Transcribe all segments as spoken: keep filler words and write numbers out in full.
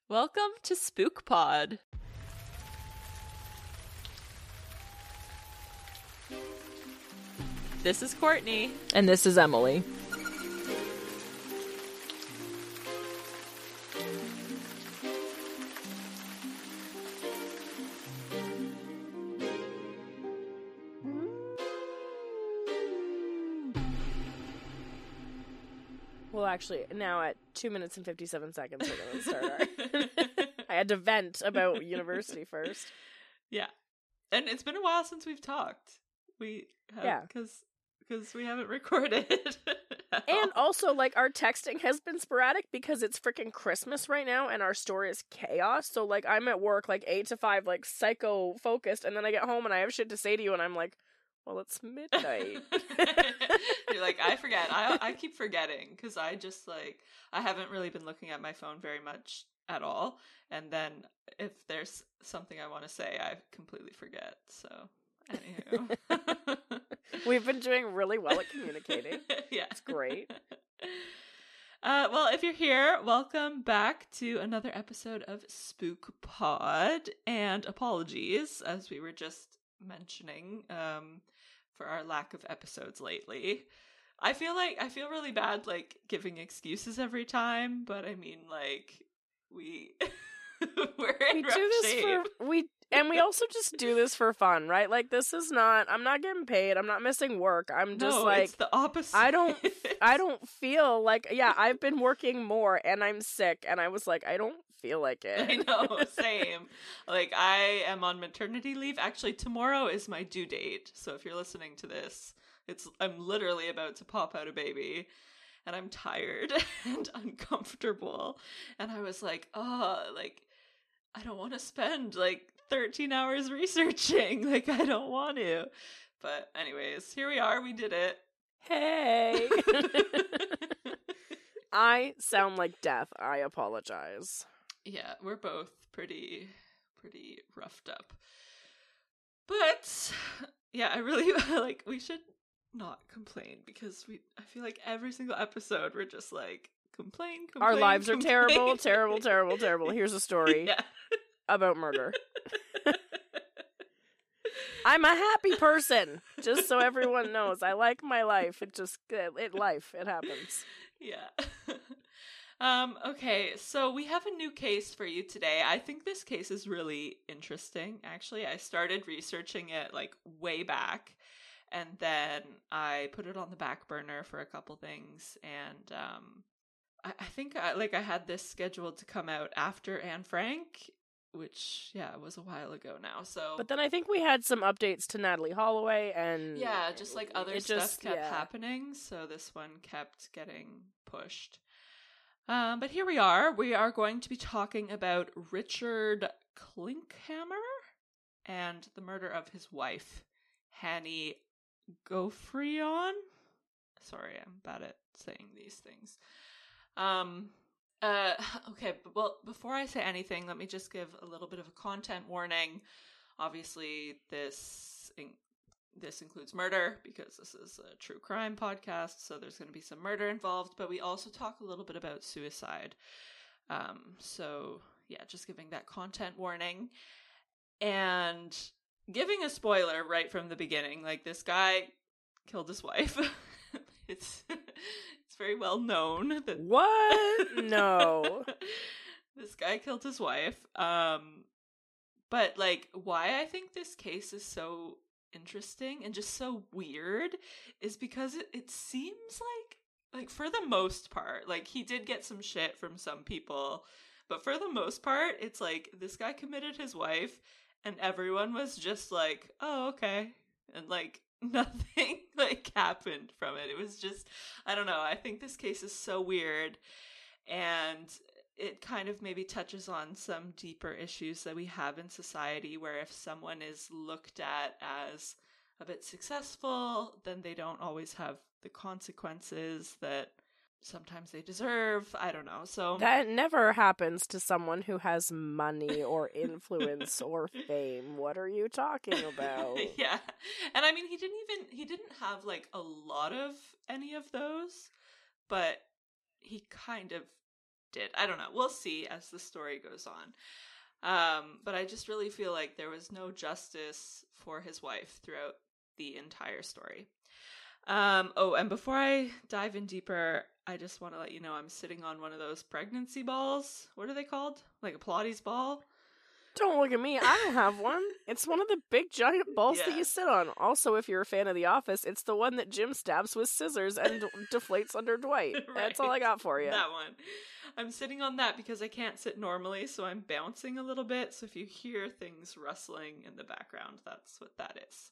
Welcome to Spook Pod. This is Courtney. And this is Emily. Well, actually, now at two minutes and fifty-seven seconds, we're going to start our... I had to vent about university first. Yeah. And it's been a while since we've talked. We have, yeah. Because because we haven't recorded. And also, like, our texting has been sporadic because it's freaking Christmas right now and our store is chaos. So, like, I'm at work, like, eight to five, like, psycho-focused, and then I get home and I have shit to say to you, and I'm like, well, it's midnight. You're like, I forget. I I keep forgetting because I just, like, I haven't really been looking at my phone very much at all. And then if there's something I want to say, I completely forget. So, anywho. We've been doing really well at communicating. Yeah. It's great. Uh, well, if you're here, welcome back to another episode of Spook Pod. And apologies, as we were just mentioning, um, for our lack of episodes lately. I feel like, I feel really bad, like, giving excuses every time, but I mean, like, we... We're in we rough do this shape. for we and we also just do this for fun, right? Like, this is not I'm not getting paid, I'm not missing work. I'm just no, like it's the opposite. I don't I don't feel like yeah, I've been working more and I'm sick and I was like, I don't feel like it. I know, same. Like, I am on maternity leave. Actually, tomorrow is my due date. So if you're listening to this, it's I'm literally about to pop out a baby. And I'm tired and uncomfortable. And I was like, oh, like, I don't want to spend, like, thirteen hours researching. Like, I don't want to. But anyways, here we are. We did it. Hey. I sound like death. I apologize. Yeah, we're both pretty, pretty roughed up. But, yeah, I really, like, we should... not complain because we I feel like every single episode we're just like complain, complain Our lives complain. are terrible, terrible, terrible, terrible. Here's a story yeah. about murder. I'm a happy person, just so everyone knows. I like my life. It just it, it life it happens. Yeah. um okay, so we have a new case for you today. I think this case is really interesting. Actually, I started researching it like way back. And then I put it on the back burner for a couple things, and um, I, I think I, like I had this scheduled to come out after Anne Frank, which yeah was a while ago now. So, but then I think we had some updates to Natalie Holloway, and yeah, just like other stuff just, kept yeah. happening, so this one kept getting pushed. Um, but here we are. We are going to be talking about Richard Klinkhammer and the murder of his wife, Hannie Gofreon. Sorry, I'm bad at saying these things. Um, uh, okay, but well, before I say anything, let me just give a little bit of a content warning. Obviously, this in- this includes murder because this is a true crime podcast, so there's going to be some murder involved, but we also talk a little bit about suicide. Um, so yeah, just giving that content warning. And giving a spoiler right from the beginning, like, this guy killed his wife. it's it's very well known that what? No. This guy killed his wife. Um, but like, why I think this case is so interesting and just so weird is because it, it seems like, like for the most part, like he did get some shit from some people, but for the most part, it's like this guy committed his wife. And everyone was just like, oh, okay. And, like, nothing, like, happened from it. It was just, I don't know. I think this case is so weird. And it kind of maybe touches on some deeper issues that we have in society where if someone is looked at as a bit successful, then they don't always have the consequences that sometimes they deserve. I don't know. So that never happens to someone who has money or influence or fame. What are you talking about? Yeah. And I mean, he didn't even he didn't have like a lot of any of those, but he kind of did. I don't know. We'll see as the story goes on. Um, but I just really feel like there was no justice for his wife throughout the entire story. Um, oh, and before I dive in deeper, I just want to let you know I'm sitting on one of those pregnancy balls. What are they called? Like a Pilates ball? Don't look at me. I don't have one. It's one of the big giant balls Yeah. that you sit on. Also, if you're a fan of The Office, it's the one that Jim stabs with scissors and d- deflates under Dwight. Right. That's all I got for you. That one. I'm sitting on that because I can't sit normally, so I'm bouncing a little bit. So if you hear things rustling in the background, that's what that is.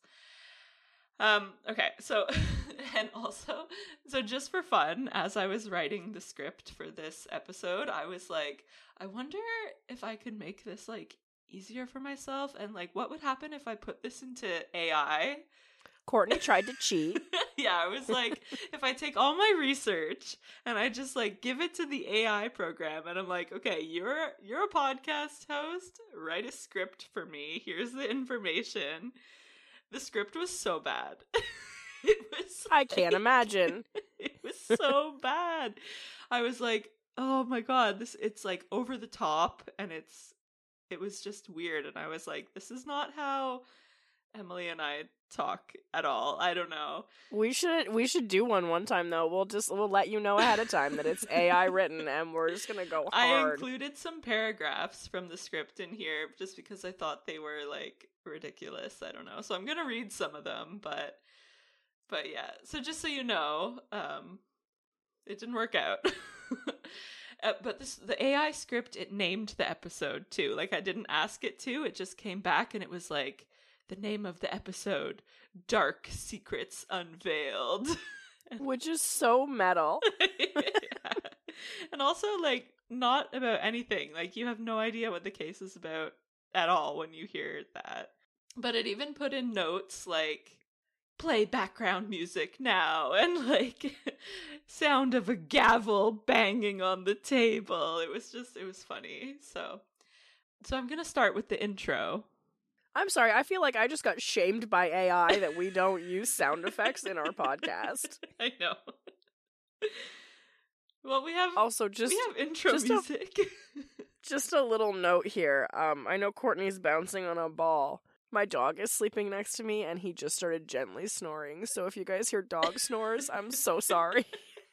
Um, okay, so, and also, so just for fun, as I was writing the script for this episode, I was like, I wonder if I could make this, like, easier for myself, and, like, what would happen if I put this into A I? Courtney tried to cheat. Yeah, I was like, if I take all my research and I just, like, give it to the A I program, and I'm like, okay, you're, you're a podcast host, write a script for me, here's the information. The script was so bad. It was I like, can't imagine. It was so bad. I was like, oh my god, this it's like over the top, and it's it was just weird, and I was like, this is not how Emily and I talk at all. I don't know. We should we should do one one time though. We'll just we'll let you know ahead of time that it's A I written, and we're just gonna go I hard. included some paragraphs from the script in here just because I thought they were like ridiculous. I don't know. So I'm gonna read some of them, but but yeah. So just so you know, um, it didn't work out. uh, but this the A I script, it named the episode too. Like I didn't ask it to. It just came back and it was like the name of the episode, Dark Secrets Unveiled. Which is so metal. Yeah. And also, like, not about anything. Like, you have no idea what the case is about at all when you hear that. But it even put in notes like, play background music now, and like, sound of a gavel banging on the table. It was just, it was funny. So, so I'm gonna start with the intro. I'm sorry, I feel like I just got shamed by A I that we don't use sound effects in our podcast. I know. Well, we have Also, just we have intro just a- music. just a little note here. Um, I know Courtney's bouncing on a ball. My dog is sleeping next to me, and he just started gently snoring. So if you guys hear dog snores, I'm so sorry.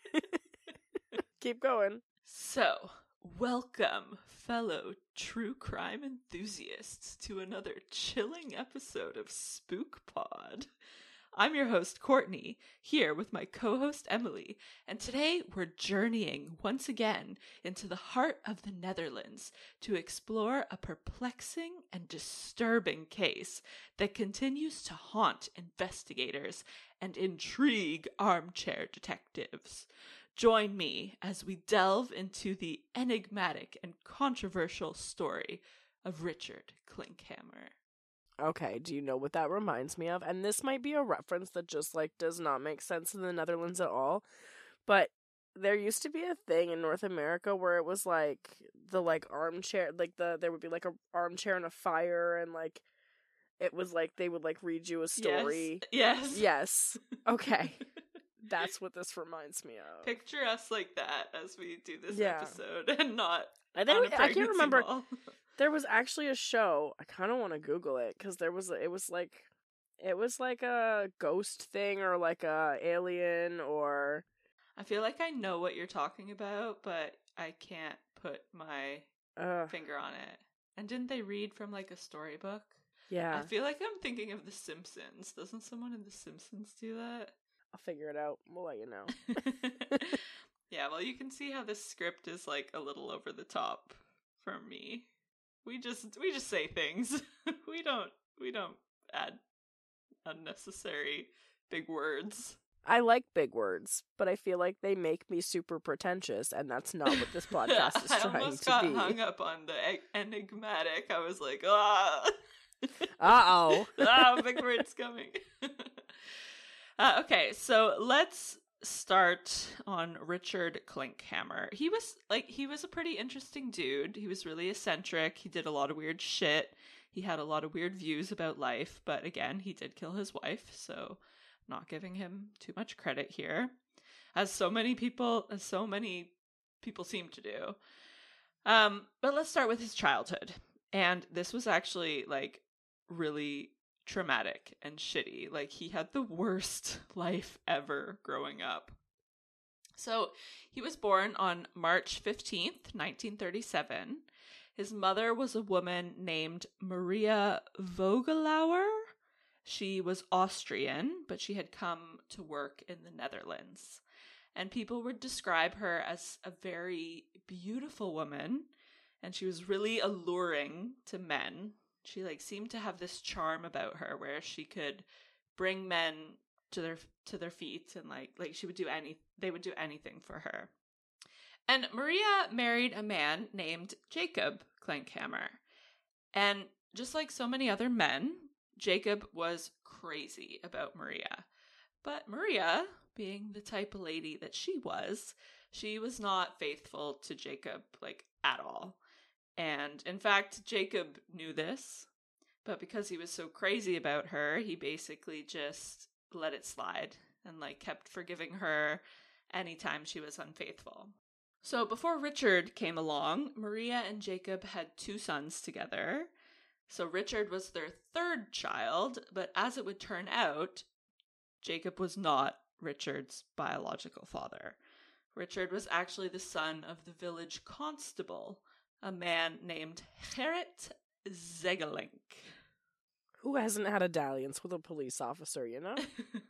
Keep going. So, welcome, fellow true crime enthusiasts, to another chilling episode of Spook Pod. I'm your host, Courtney, here with my co-host, Emily, and today we're journeying once again into the heart of the Netherlands to explore a perplexing and disturbing case that continues to haunt investigators and intrigue armchair detectives. Join me as we delve into the enigmatic and controversial story of Richard Klinkhammer. Okay, do you know what that reminds me of? And this might be a reference that just, like, does not make sense in the Netherlands at all. But there used to be a thing in North America where it was, like, the, like, armchair, like, the there would be, like, a armchair and a fire, and, like, it was, like, they would, like, read you a story. Yes. Yes. Yes. Okay. That's what this reminds me of. Picture us like that as we do this Yeah. episode, and not I, on think, a I pregnancy can't remember. ball. There was actually a show. I kind of want to Google it because there was. It was like, it was like a ghost thing or like a alien or. I feel like I know what you're talking about, but I can't put my Uh, finger on it. And didn't they read from like a storybook? yeah, I feel like I'm thinking of The Simpsons. Doesn't someone in The Simpsons do that? I'll figure it out. We'll let you know. Yeah, well, you can see how this script is like a little over the top for me. We just we just say things. we don't we don't add unnecessary big words. I like big words, but I feel like they make me super pretentious, and that's not what this podcast is I trying almost to got be. hung up on the e- enigmatic. I was like, ah, Uh oh. ah, big words coming. uh, okay, so let's start on Richard Klinkhammer. He was like he was a pretty interesting dude. He was really eccentric. He did a lot of weird shit. He had a lot of weird views about life, but again, he did kill his wife, so not giving him too much credit here. As so many people, as so many people seem to do. Um, but let's start with his childhood. And this was actually, like, really traumatic and shitty. Like, he had the worst life ever growing up. So, he was born on March fifteenth, nineteen thirty-seven. His mother was a woman named Maria Vogelauer. She was Austrian, but she had come to work in the Netherlands. And people would describe her as a very beautiful woman, and she was really alluring to men. She, like, seemed to have this charm about her where she could bring men to their to their feet, and like like she would do any they would do anything for her. And Maria married a man named Jacob Klinkhammer. And just like so many other men, Jacob was crazy about Maria. But Maria, being the type of lady that she was, she was not faithful to Jacob, like, at all. And in fact, Jacob knew this, but because he was so crazy about her, he basically just let it slide and, like, kept forgiving her anytime she was unfaithful. So before Richard came along, Maria and Jacob had two sons together. So Richard was their third child, but as it would turn out, Jacob was not Richard's biological father. Richard was actually the son of the village constable, a man named Gerrit Zegelink. Who hasn't had a dalliance with a police officer, you know?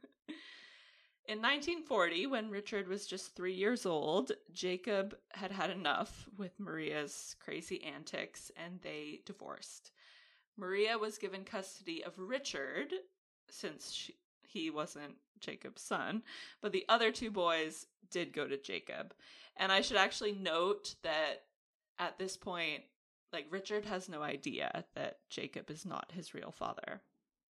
In nineteen forty, when Richard was just three years old, Jacob had had enough with Maria's crazy antics, and they divorced. Maria was given custody of Richard, since she, he wasn't Jacob's son, but the other two boys did go to Jacob. And I should actually note that at this point, like, Richard has no idea that Jacob is not his real father.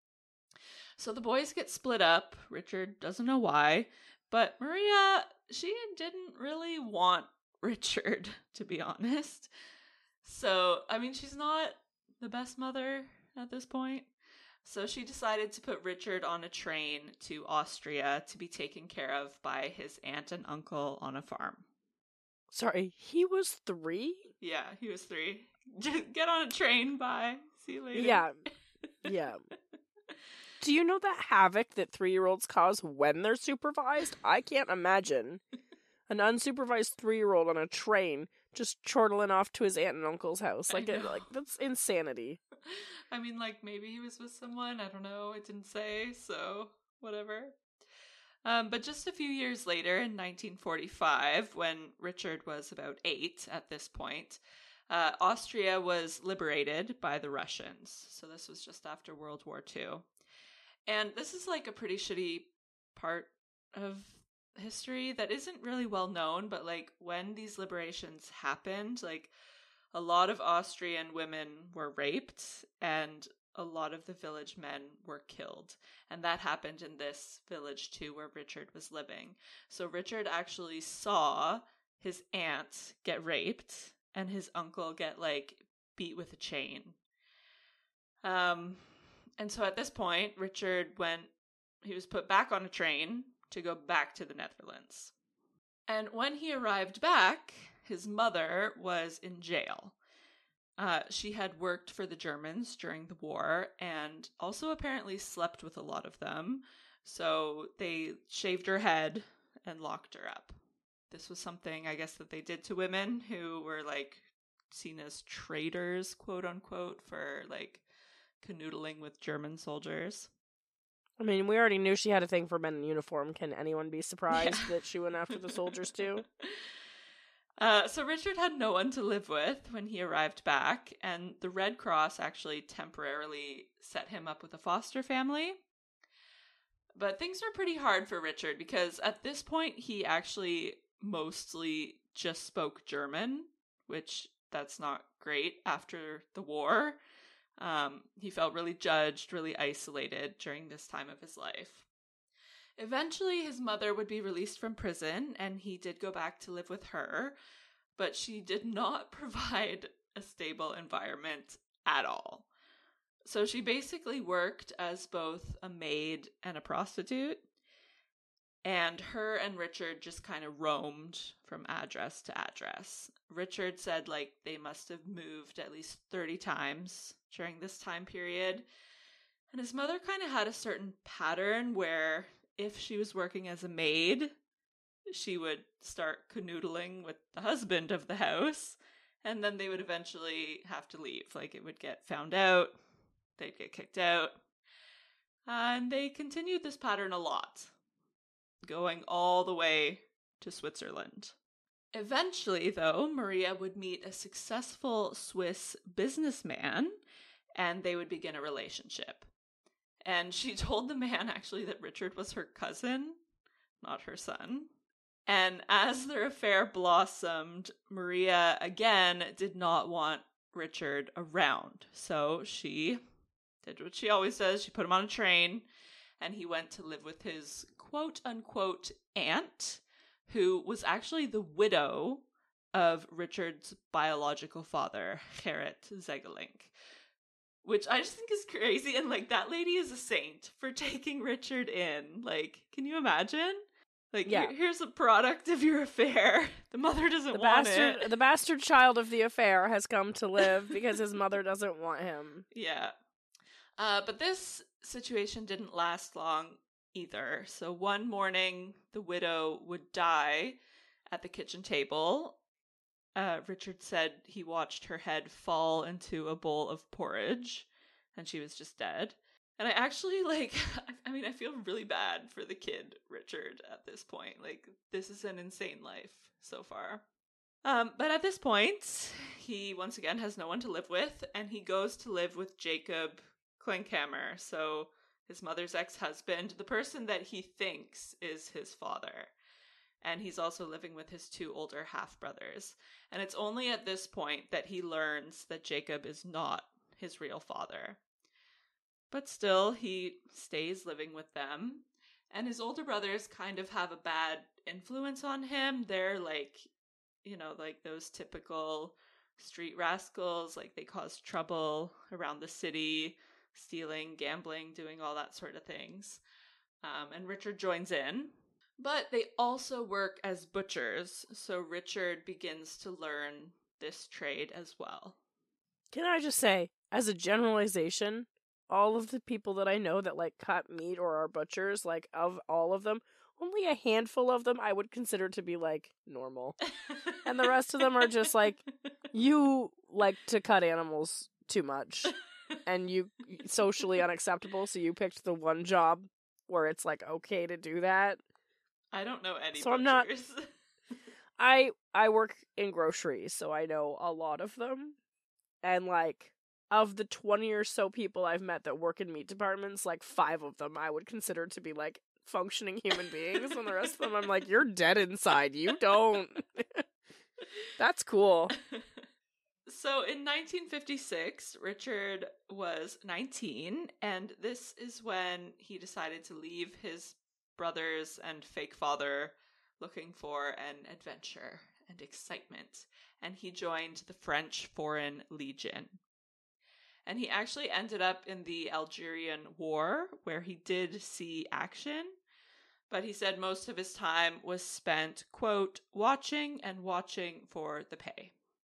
So the boys get split up. Richard doesn't know why, but Maria, she didn't really want Richard, to be honest. So, I mean, she's not the best mother at this point. So she decided to put Richard on a train to Austria to be taken care of by his aunt and uncle on a farm. Sorry, he was three? Yeah, he was three. Just get on a train, bye. See you later. Yeah, yeah. Do you know the havoc that three-year-olds cause when they're supervised? I can't imagine an unsupervised three-year-old on a train just chortling off to his aunt and uncle's house. Like, it, like that's insanity. I mean, like, maybe he was with someone. I don't know. It didn't say, so whatever. Um, but just a few years later, in nineteen forty-five, when Richard was about eight at this point, uh, Austria was liberated by the Russians. So this was just after World War Two. And this is, like, a pretty shitty part of history that isn't really well known, but, like, when these liberations happened, like, a lot of Austrian women were raped and a lot of the village men were killed. And that happened in this village too, where Richard was living. So Richard actually saw his aunt get raped and his uncle get, like, beat with a chain. Um, and so at this point, Richard went, he was put back on a train to go back to the Netherlands. And when he arrived back, his mother was in jail. Uh, she had worked for the Germans during the war and also apparently slept with a lot of them. So they shaved her head and locked her up. This was something, I guess, that they did to women who were, like, seen as traitors, quote unquote, for, like, canoodling with German soldiers. I mean, we already knew she had a thing for men in uniform. Can anyone be surprised yeah. that she went after the soldiers too? Uh, so Richard had no one to live with when he arrived back, and the Red Cross actually temporarily set him up with a foster family. But things were pretty hard for Richard because at this point he actually mostly just spoke German, which that's not great after the war. Um, he felt really judged, really isolated during this time of his life. Eventually, his mother would be released from prison, and he did go back to live with her, but she did not provide a stable environment at all. So she basically worked as both a maid and a prostitute. And her and Richard just kind of roamed from address to address. Richard said, like, they must have moved at least thirty times during this time period. And his mother kind of had a certain pattern where if she was working as a maid, she would start canoodling with the husband of the house, and then they would eventually have to leave. Like, it would get found out, they'd get kicked out. And they continued this pattern a lot, going all the way to Switzerland. Eventually, though, Maria would meet a successful Swiss businessman, and they would begin a relationship. And she told the man, actually, that Richard was her cousin, not her son. And as their affair blossomed, Maria, again, did not want Richard around. So she did what she always does. She put him on a train, and he went to live with his quote-unquote aunt, who was actually the widow of Richard's biological father, Gerrit Zegelink. Which I just think is crazy, and, like, that lady is a saint for taking Richard in. Like, can you imagine? Like, yeah. here, here's a product of your affair. The mother doesn't the want bastard, it. The bastard child of the affair has come to live because his mother doesn't want him. Yeah. Uh, but this situation didn't last long either. So one morning, the widow would die at the kitchen table. Uh, Richard said he watched her head fall into a bowl of porridge, and she was just dead. And I actually, like, I mean, I feel really bad for the kid, Richard, at this point. Like, this is an insane life so far. Um, but at this point, he once again has no one to live with, and he goes to live with Jacob Klinkhammer, so his mother's ex-husband, the person that he thinks is his father. And he's also living with his two older half-brothers. And it's only at this point that he learns that Jacob is not his real father. But still, he stays living with them. And his older brothers kind of have a bad influence on him. They're like, you know, like those typical street rascals. Like, they cause trouble around the city, stealing, gambling, doing all that sort of things. Um, and Richard joins in. But they also work as butchers, so Richard begins to learn this trade as well. Can I just say, as a generalization, all of the people that I know that, like, cut meat or are butchers, like, of all of them, only a handful of them I would consider to be, like, normal. And the rest of them are just, like, you like to cut animals too much, and you socially unacceptable, so you picked the one job where it's, like, okay to do that. I don't know any so butchers. I'm not. I I work in groceries, so I know a lot of them. And, like, of the twenty or so people I've met that work in meat departments, like, five of them I would consider to be, like, functioning human beings, and the rest of them I'm like, you're dead inside. You don't. That's cool. So in nineteen fifty-six, Richard was nineteen, and this is when he decided to leave his brothers and fake father looking for an adventure and excitement, and he joined the French Foreign Legion. And he actually ended up in the Algerian War, where he did see action, but he said most of his time was spent, quote, watching and watching for the pay.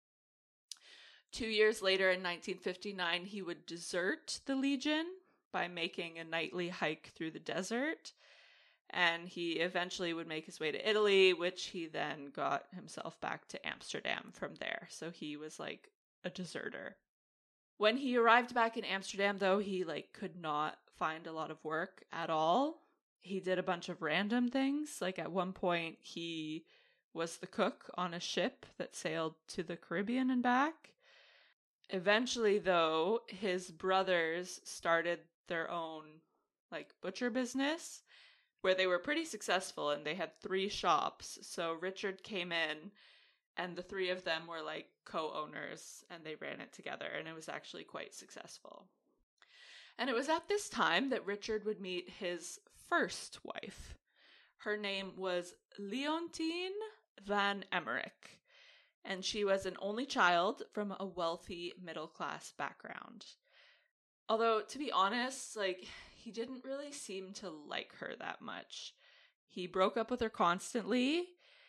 Two years later, in nineteen fifty-nine, he would desert the Legion by making a nightly hike through the desert. And he eventually would make his way to Italy, which he then got himself back to Amsterdam from there. So he was like a deserter. When he arrived back in Amsterdam, though, he like could not find a lot of work at all. He did a bunch of random things. Like at one point, he was the cook on a ship that sailed to the Caribbean and back. Eventually, though, his brothers started their own like butcher business, where they were pretty successful, and they had three shops. So Richard came in, and the three of them were like co-owners, and they ran it together, and it was actually quite successful. And it was at this time that Richard would meet his first wife. Her name was Leontine van Emmerik, and she was an only child from a wealthy middle-class background. Although, to be honest, like, he didn't really seem to like her that much. He broke up with her constantly,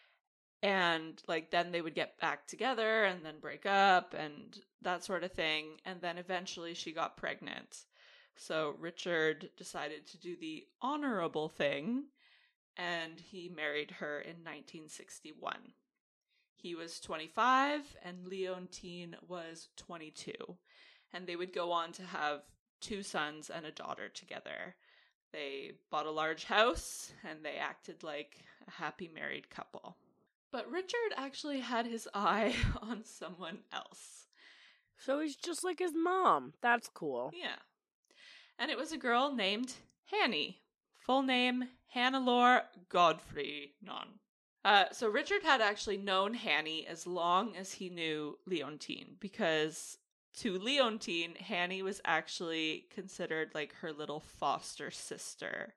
and like then they would get back together and then break up and that sort of thing. And then eventually she got pregnant. So Richard decided to do the honorable thing, and he married her in nineteen sixty-one. He was twenty-five and Leontine was twenty-two. And they would go on to have two sons and a daughter together. They bought a large house and they acted like a happy married couple. But Richard actually had his eye on someone else. So he's just like his mom. That's cool. Yeah. And it was a girl named Hanny. Full name, Hannelore Godfrey Non. Uh, so Richard had actually known Hanny as long as he knew Leontine, because to Leontine, Hanny was actually considered like her little foster sister.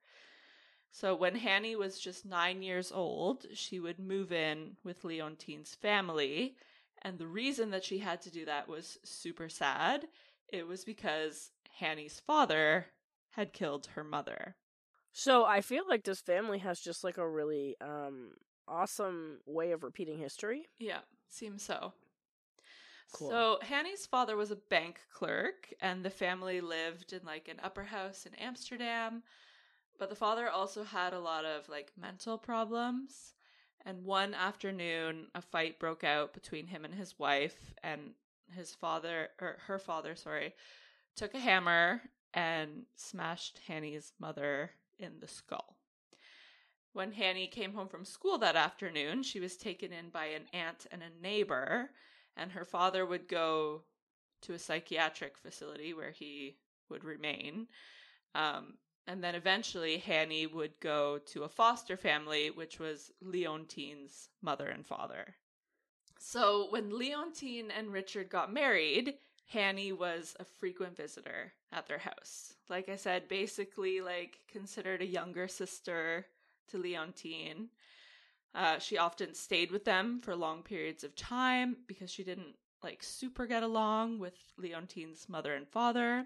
So when Hanny was just nine years old, she would move in with Leontine's family. And the reason that she had to do that was super sad. It was because Hanny's father had killed her mother. So I feel like this family has just like a really um awesome way of repeating history. Yeah, seems so. Cool. So Hanny's father was a bank clerk, and the family lived in like an upper house in Amsterdam. But the father also had a lot of like mental problems. And one afternoon, a fight broke out between him and his wife, and his father, or her father, sorry, took a hammer and smashed Hanny's mother in the skull. When Hanny came home from school that afternoon, she was taken in by an aunt and a neighbor, and her father would go to a psychiatric facility where he would remain. Um, and then eventually Hanny would go to a foster family, which was Leontine's mother and father. So when Leontine and Richard got married, Hanny was a frequent visitor at their house. Like I said, basically like considered a younger sister to Leontine. Uh, she often stayed with them for long periods of time because she didn't like super get along with Leontine's mother and father.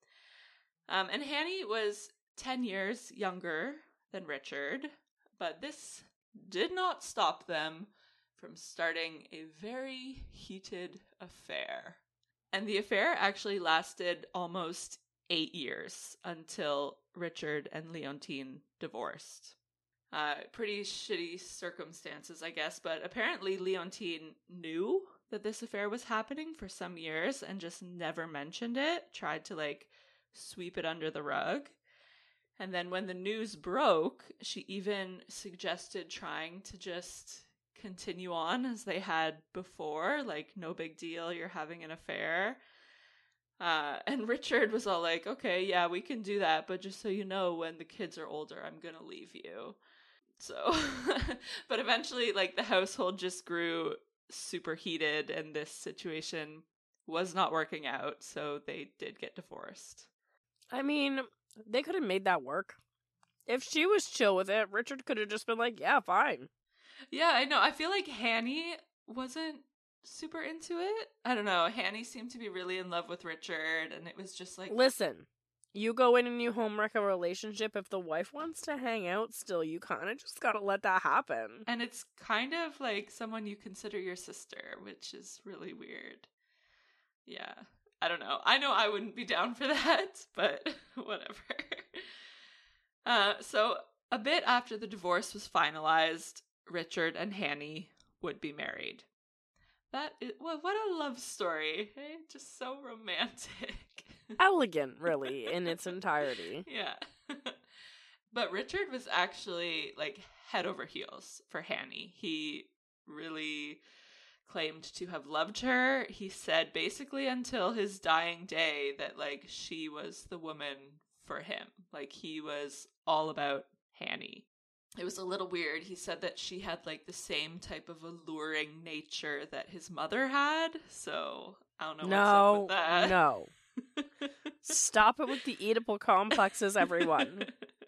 Um, and Hanny was ten years younger than Richard, but this did not stop them from starting a very heated affair. And the affair actually lasted almost eight years until Richard and Leontine divorced. Uh, pretty shitty circumstances, I guess, but apparently Leontine knew that this affair was happening for some years and just never mentioned it, tried to like sweep it under the rug. And then when the news broke, she even suggested trying to just continue on as they had before, like no big deal, you're having an affair. Uh, and Richard was all like, okay, yeah, we can do that, but just so you know, when the kids are older, I'm gonna leave you. So, but eventually, like, the household just grew super heated, and this situation was not working out, so they did get divorced. I mean, they could have made that work. If she was chill with it, Richard could have just been like, yeah, fine. Yeah, I know. I feel like Hanny wasn't super into it. I don't know. Hanny seemed to be really in love with Richard, and it was just like... Listen, you go in and you home wreck a relationship. If the wife wants to hang out still, you kind of just gotta let that happen. And it's kind of like someone you consider your sister, which is really weird. Yeah. I don't know. I know I wouldn't be down for that, but whatever. Uh, so a bit after the divorce was finalized, Richard and Hanny would be married. That is, well, what a love story. Eh? Just so romantic. Elegant, really, in its entirety. Yeah. But Richard was actually like head over heels for Hanny. He really claimed to have loved her. He said basically until his dying day that like she was the woman for him. Like he was all about Hanny. It was a little weird. He said that she had like the same type of alluring nature that his mother had. So I don't know no, what's up with that. No. Stop it with the Oedipal complexes, everyone.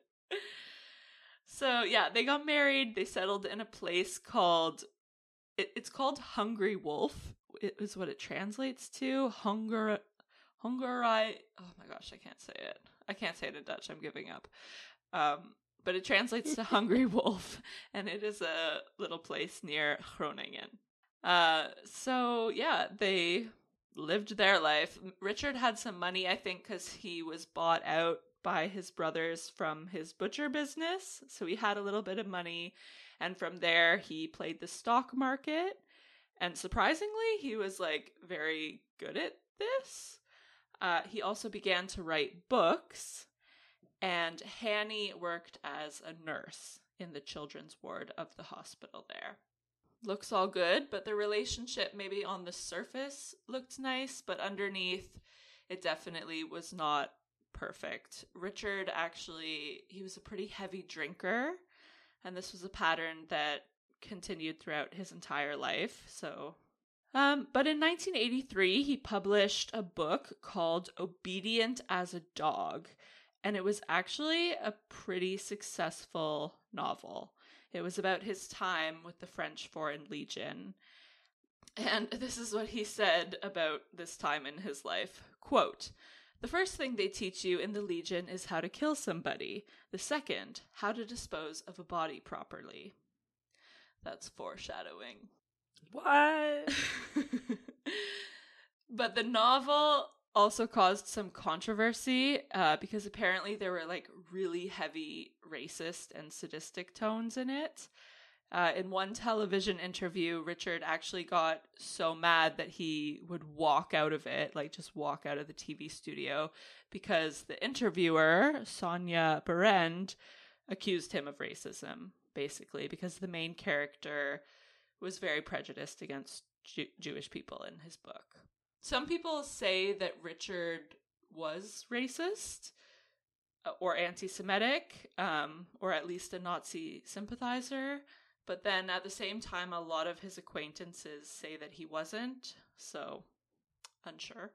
So yeah, they got married. They settled in a place called, it, it's called Hungry Wolf. It is what it translates to. Hunger, Hungari. Oh my gosh, I can't say it. I can't say it in Dutch. I'm giving up. Um, but it translates to Hungry Wolf, and it is a little place near Groningen. Uh, so, yeah, they lived their life. Richard had some money, I think, because he was bought out by his brothers from his butcher business. So he had a little bit of money, and from there he played the stock market. And surprisingly, he was like very good at this. Uh, he also began to write books, and Hanny worked as a nurse in the children's ward of the hospital there. Looks all good, but the relationship maybe on the surface looked nice, but underneath it definitely was not perfect. Richard actually, he was a pretty heavy drinker, and this was a pattern that continued throughout his entire life. So, um, but in nineteen eighty-three, he published a book called Obedient as a Dog, and it was actually a pretty successful novel. It was about his time with the French Foreign Legion. And this is what he said about this time in his life. Quote, "The first thing they teach you in the Legion is how to kill somebody. The second, how to dispose of a body properly." That's foreshadowing. What? But the novel also caused some controversy uh, because apparently there were like really heavy racist and sadistic tones in it. Uh, in one television interview, Richard actually got so mad that he would walk out of it, like just walk out of the T V studio, because the interviewer, Sonia Berend, accused him of racism, basically, because the main character was very prejudiced against Jew- Jewish people in his book. Some people say that Richard was racist uh, or anti-Semitic, um, or at least a Nazi sympathizer. But then at the same time, a lot of his acquaintances say that he wasn't. So, unsure.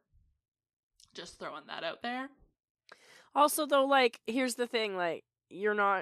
Just throwing that out there. Also, though, like, here's the thing, like, you're not,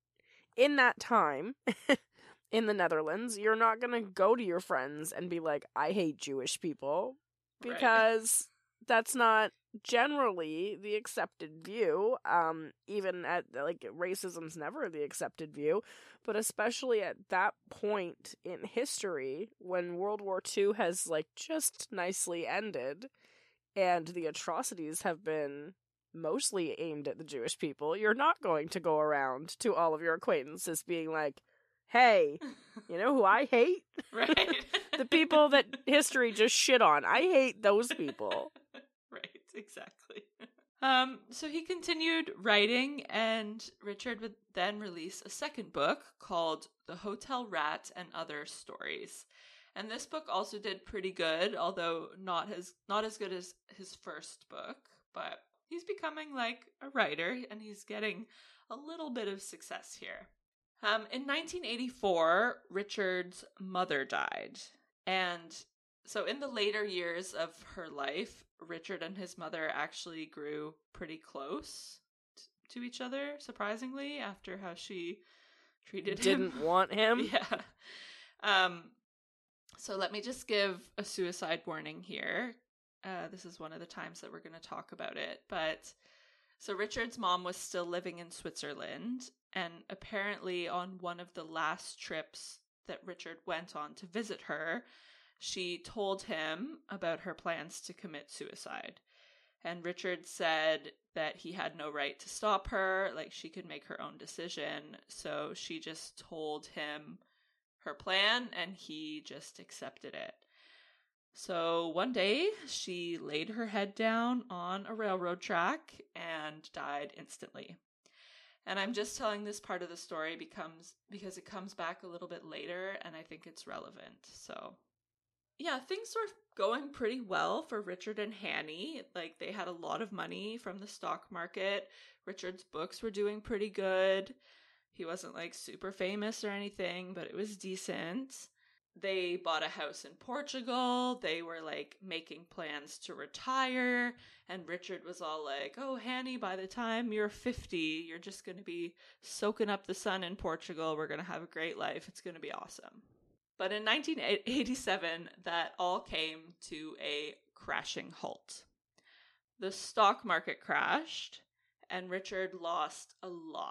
in that time, in the Netherlands, you're not gonna go to your friends and be like, I hate Jewish people. Because right. That's not generally the accepted view. Um, even at, like, racism's never the accepted view. But especially at that point in history, when World War Two has, like, just nicely ended, and the atrocities have been mostly aimed at the Jewish people, you're not going to go around to all of your acquaintances being like, hey, you know who I hate? Right. The people that history just shit on. I hate those people. Right, exactly. Um, so he continued writing, and Richard would then release a second book called The Hotel Rat and Other Stories. And this book also did pretty good, although not as not as good as his first book, but he's becoming like a writer, and he's getting a little bit of success here. Um, in nineteen eighty-four, Richard's mother died. And so in the later years of her life, Richard and his mother actually grew pretty close t- to each other, surprisingly, after how she treated Didn't him. want him? Yeah. Um, so let me just give a suicide warning here. Uh, this is one of the times that we're going to talk about it. But so Richard's mom was still living in Switzerland, and apparently on one of the last trips that Richard went on to visit her, she told him about her plans to commit suicide. And Richard said that he had no right to stop her, like she could make her own decision. So she just told him her plan, and he just accepted it. So one day, she laid her head down on a railroad track and died instantly. And I'm just telling this part of the story becomes because it comes back a little bit later, and I think it's relevant. So, yeah, things were going pretty well for Richard and Hanny. Like, they had a lot of money from the stock market. Richard's books were doing pretty good. He wasn't, like, super famous or anything, but it was decent. They bought a house in Portugal. They were, like, making plans to retire. And Richard was all like, oh, Hanny, by the time you're fifty, you're just going to be soaking up the sun in Portugal. We're going to have a great life. It's going to be awesome. But in nineteen eighty-seven, that all came to a crashing halt. The stock market crashed, and Richard lost a lot.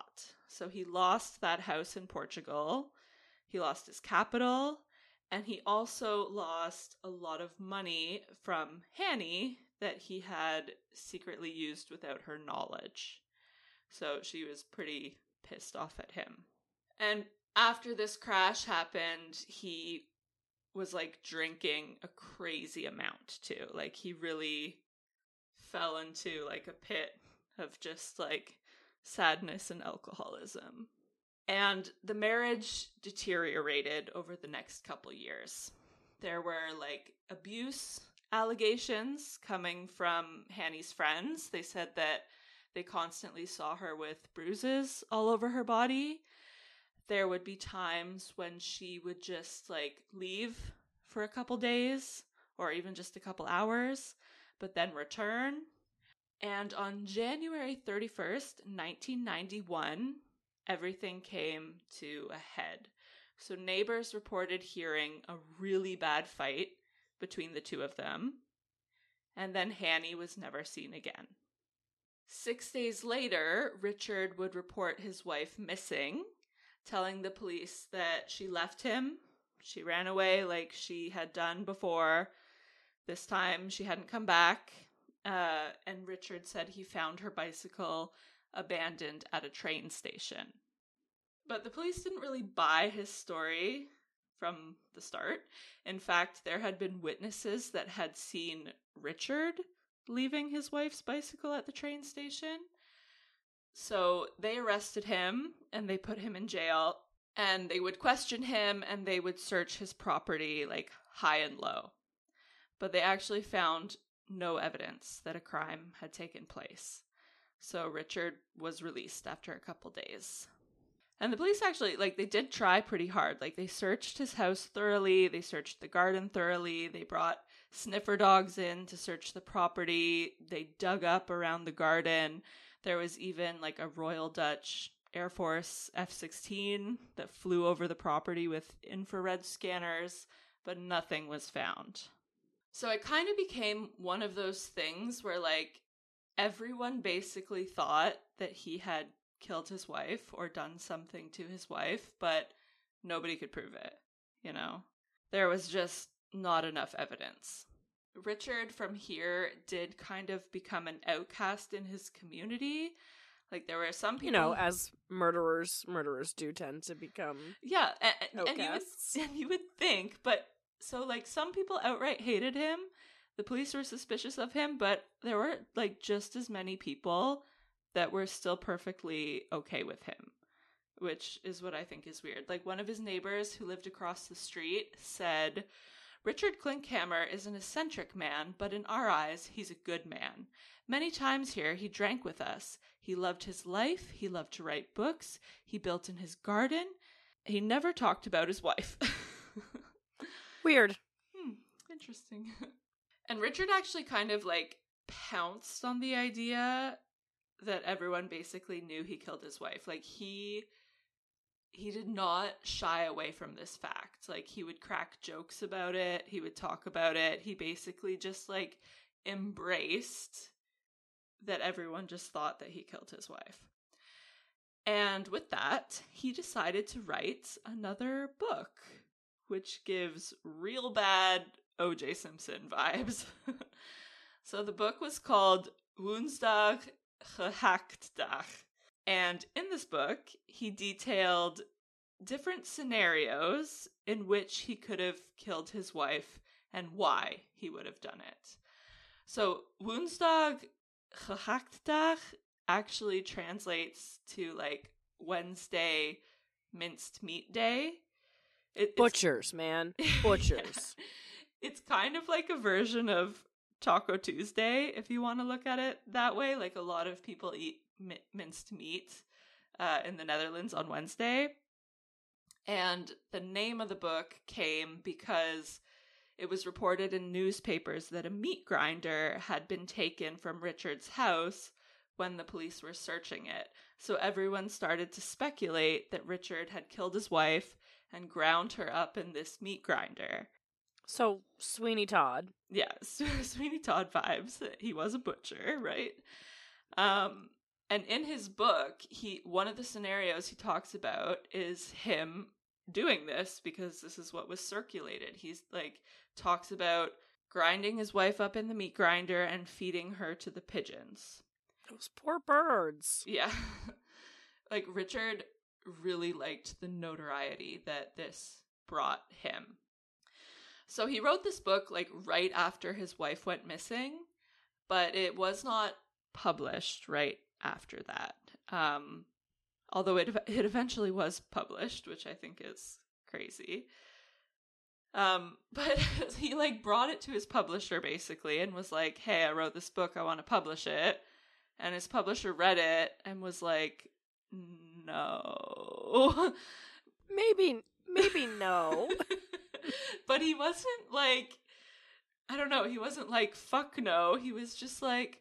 So he lost that house in Portugal. He lost his capital. And he also lost a lot of money from Hanny that he had secretly used without her knowledge. So she was pretty pissed off at him. And after this crash happened, he was like drinking a crazy amount too. Like he really fell into like a pit of just like sadness and alcoholism. And the marriage deteriorated over the next couple years. There were like abuse allegations coming from Hanny's friends. They said that they constantly saw her with bruises all over her body. There would be times when she would just like leave for a couple days or even just a couple hours, but then return. And on January thirty-first, nineteen ninety-one, everything came to a head. So neighbors reported hearing a really bad fight between the two of them, and then Hanny was never seen again. Six days later, Richard would report his wife missing, telling the police that she left him. She ran away like she had done before. This time she hadn't come back. Uh, and Richard said he found her bicycle abandoned at a train station. But the police didn't really buy his story from the start. In fact, there had been witnesses that had seen Richard leaving his wife's bicycle at the train station. So they arrested him and they put him in jail, and they would question him and they would search his property like high and low. But they actually found no evidence that a crime had taken place. So Richard was released after a couple days. And the police actually, like, they did try pretty hard. Like, they searched his house thoroughly. They searched the garden thoroughly. They brought sniffer dogs in to search the property. They dug up around the garden. There was even, like, a Royal Dutch Air Force F sixteen that flew over the property with infrared scanners, but nothing was found. So it kind of became one of those things where, like, everyone basically thought that he had killed his wife or done something to his wife, but nobody could prove it, you know? There was just not enough evidence. Richard from here did kind of become an outcast in his community. Like, there were some people... You know, as murderers, murderers do tend to become Yeah, and, and, you, would, outcasts. and you would think, but... So, like, some people outright hated him. The police were suspicious of him, but there were, like, just as many people that were still perfectly okay with him, which is what I think is weird. Like, one of his neighbors who lived across the street said, Richard Klinkhammer is an eccentric man, but in our eyes, he's a good man. Many times here, he drank with us. He loved his life. He loved to write books. He built in his garden. He never talked about his wife. Weird. Hmm, interesting. And Richard actually kind of, like, pounced on the idea that everyone basically knew he killed his wife. Like, he he did not shy away from this fact. Like, he would crack jokes about it. He would talk about it. He basically just, like, embraced that everyone just thought that he killed his wife. And with that, he decided to write another book, which gives real bad O J Simpson vibes. So the book was called Woensdag Gehaktdag. And in this book, he detailed different scenarios in which he could have killed his wife and why he would have done it. So Woensdag Gehaktdag actually translates to, like, Wednesday minced meat day. It, Butchers, man. Butchers. Yeah. It's kind of like a version of Taco Tuesday, if you want to look at it that way. Like, a lot of people eat mi- minced meat uh, in the Netherlands on Wednesday. And the name of the book came because it was reported in newspapers that a meat grinder had been taken from Richard's house when the police were searching it. So everyone started to speculate that Richard had killed his wife and ground her up in this meat grinder. So, Sweeney Todd. Yeah, Sweeney Todd vibes. He was a butcher, right? Um, And in his book, he one of the scenarios he talks about is him doing this because this is what was circulated. He's like talks about grinding his wife up in the meat grinder and feeding her to the pigeons. Those poor birds. Yeah. Like Richard really liked the notoriety that this brought him. So he wrote this book like right after his wife went missing, but it was not published right after that. Um, although it it eventually was published, which I think is crazy. Um, but he like brought it to his publisher basically and was like, "Hey, I wrote this book, I want to publish it." And his publisher read it and was like, "No." Maybe maybe no. But he wasn't like, I don't know, he wasn't like, "Fuck no." He was just like,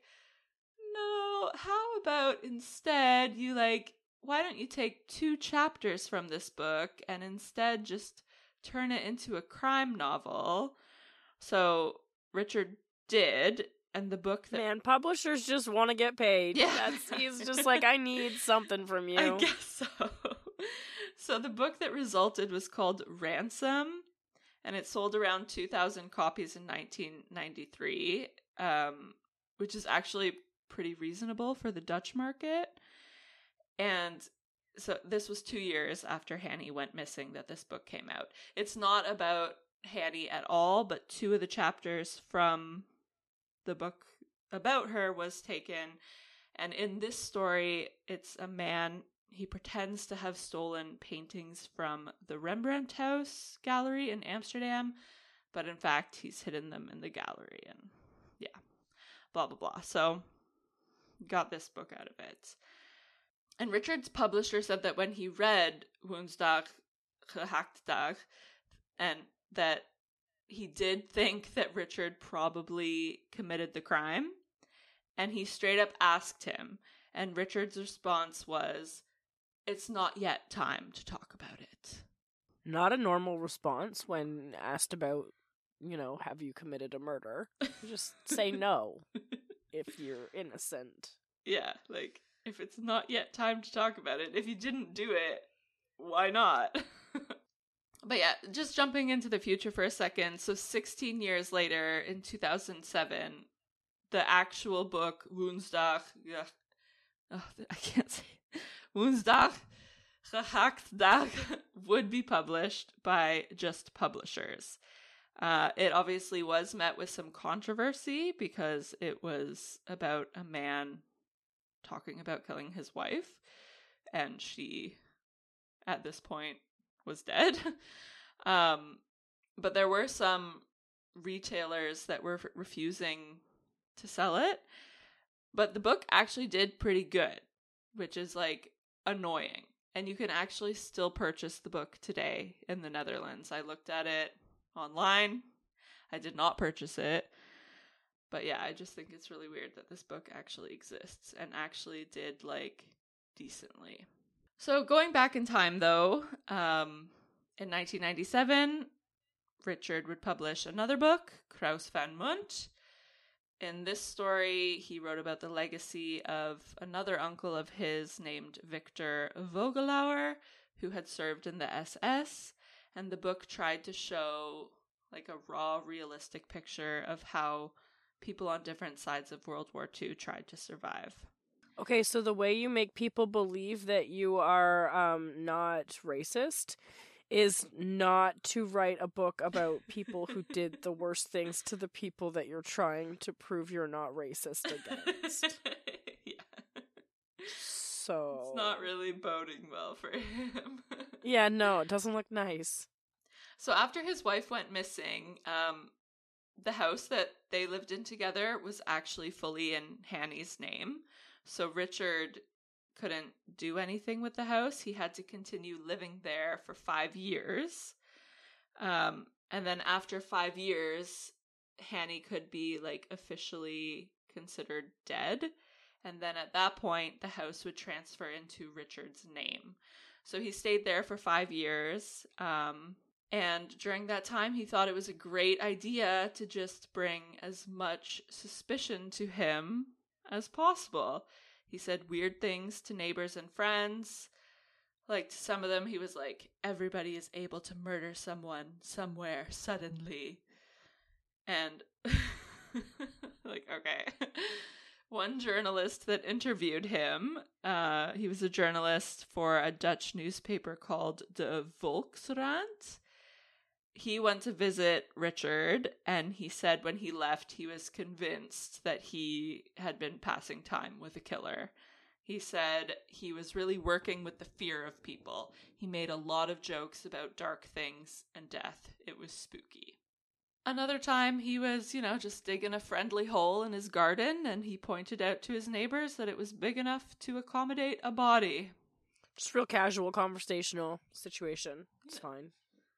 "No, how about instead you like, why don't you take two chapters from this book and instead just turn it into a crime novel?" So Richard did, and the book that... Man, publishers just want to get paid. Yeah. That's, he's just like, I need something from you. I guess so. So the book that resulted was called Ransom, and it sold around two thousand copies in nineteen ninety-three, um, which is actually pretty reasonable for the Dutch market. And so this was two years after Hanny went missing that this book came out. It's not about Hanny at all, but two of the chapters from the book about her was taken. And in this story, it's a man, he pretends to have stolen paintings from the Rembrandt House gallery in Amsterdam, but in fact, he's hidden them in the gallery, and yeah, blah, blah, blah. So, got this book out of it. And Richard's publisher said that when he read Woensdag Gehaktdag, and that he did think that Richard probably committed the crime, and he straight up asked him, and Richard's response was, "It's not yet time to talk about it." Not a normal response when asked about, you know, have you committed a murder? Just say no if you're innocent. Yeah, like, if it's not yet time to talk about it, if you didn't do it, why not? But yeah, just jumping into the future for a second. So sixteen years later, in two thousand seven, the actual book, Woensdag, yeah, oh, I can't say, Woensdag Gehaktdag, would be published by Just Publishers. Uh, it obviously was met with some controversy because it was about a man talking about killing his wife, and she, at this point, was dead. um, but there were some retailers that were f- refusing to sell it, but the book actually did pretty good, which is like annoying. And you can actually still purchase the book today in the Netherlands. I looked at it online. I did not purchase it. But yeah, I just think it's really weird that this book actually exists and actually did like decently. So going back in time though, um, in nineteen ninety-seven, Richard would publish another book, Kraus van Munt. In this story, he wrote about the legacy of another uncle of his named Victor Vogelauer, who had served in the S S, and the book tried to show like a raw, realistic picture of how people on different sides of World War Two tried to survive. Okay, so the way you make people believe that you are um, not racist is not to write a book about people who did the worst things to the people that you're trying to prove you're not racist against. Yeah. So... It's not really boding well for him. Yeah, no, it doesn't look nice. So after his wife went missing, um, the house that they lived in together was actually fully in Hanny's name. So Richard couldn't do anything with the house. He had to continue living there for five years. Um, and then after five years, Hanny could be like officially considered dead. And then at that point, the house would transfer into Richard's name. So he stayed there for five years. Um, and during that time, he thought it was a great idea to just bring as much suspicion to him as possible. He said weird things to neighbors and friends. Like, to some of them, he was like, everybody is able to murder someone somewhere suddenly. And, like, okay. One journalist that interviewed him, uh, he was a journalist for a Dutch newspaper called De Volkskrant. He went to visit Richard, and he said when he left, he was convinced that he had been passing time with a killer. He said he was really working with the fear of people. He made a lot of jokes about dark things and death. It was spooky. Another time he was, you know, just digging a friendly hole in his garden, and he pointed out to his neighbors that it was big enough to accommodate a body. Just real casual, conversational situation. It's fine.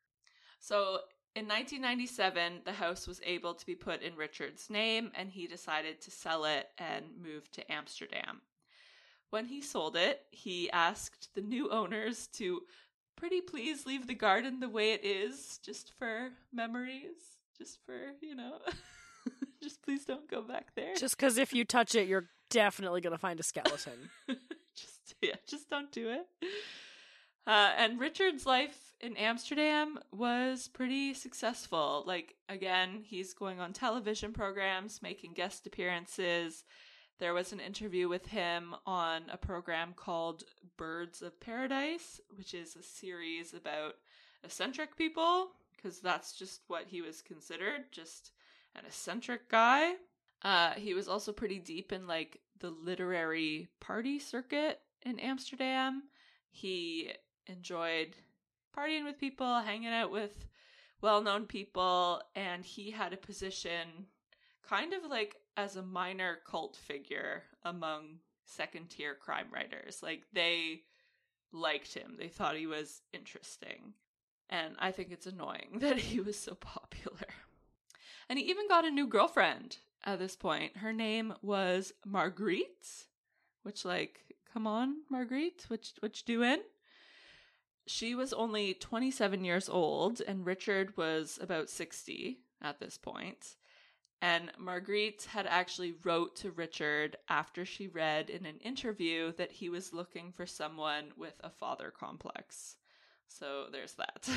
So in nineteen ninety-seven, the house was able to be put in Richard's name, and he decided to sell it and move to Amsterdam. When he sold it, he asked the new owners to pretty please leave the garden the way it is, just for memories, just for, you know, just please don't go back there. Just because if you touch it, you're definitely going to find a skeleton. just, yeah, just don't do it. Uh, and Richard's life in Amsterdam was pretty successful. Like, again, he's going on television programs, making guest appearances. There was an interview with him on a program called Birds of Paradise, which is a series about eccentric people, because that's just what he was considered, just an eccentric guy. Uh, he was also pretty deep in, like, the literary party circuit in Amsterdam. He enjoyed partying with people, hanging out with well-known people, and he had a position kind of like as a minor cult figure among second-tier crime writers. Like, they liked him. They thought he was interesting. And I think it's annoying that he was so popular. And he even got a new girlfriend at this point. Her name was Marguerite, which, like, come on, Marguerite, what, what you doing? She was only twenty-seven years old, and Richard was about sixty at this point. And Marguerite had actually wrote to Richard after she read in an interview that he was looking for someone with a father complex. So there's that.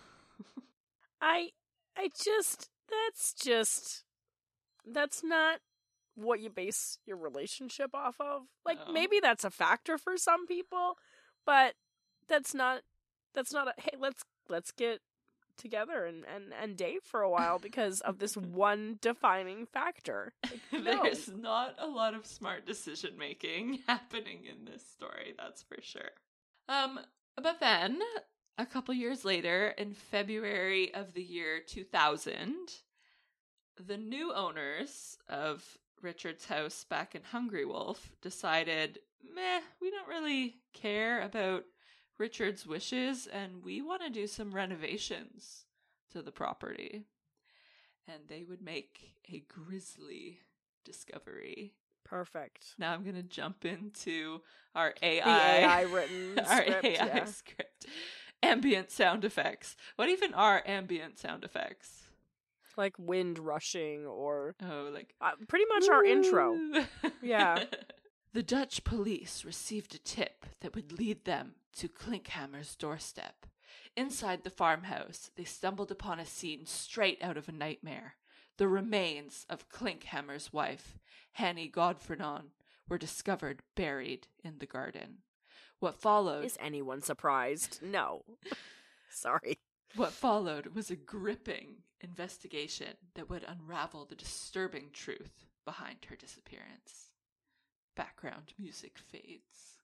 I I just that's just that's not what you base your relationship off of. Like, No. maybe that's a factor for some people, but that's not that's not a hey, let's let's get together and, and, and date for a while because of this one defining factor. Like, no. There's not a lot of smart decision making happening in this story, that's for sure. Um, but then, a couple years later, in February of the year two thousand, the new owners of Richard's house back in Hungry Wolf decided, meh, we don't really care about Richard's wishes, and we want to do some renovations to the property. And they would make a grisly discovery. Perfect. Now I'm going to jump into our A I. The A I written our script, A I yeah. script. Ambient sound effects. What even are ambient sound effects? Like wind rushing or... Oh, like... Uh, pretty much our intro. Yeah. The Dutch police received a tip that would lead them to Klinkhammer's doorstep. Inside the farmhouse, they stumbled upon a scene straight out of a nightmare. The remains of Klinkhammer's wife, Hanny Godfrenon, were discovered buried in the garden. What followed... Is anyone surprised? No. Sorry. What followed was a gripping investigation that would unravel the disturbing truth behind her disappearance. Background music fades.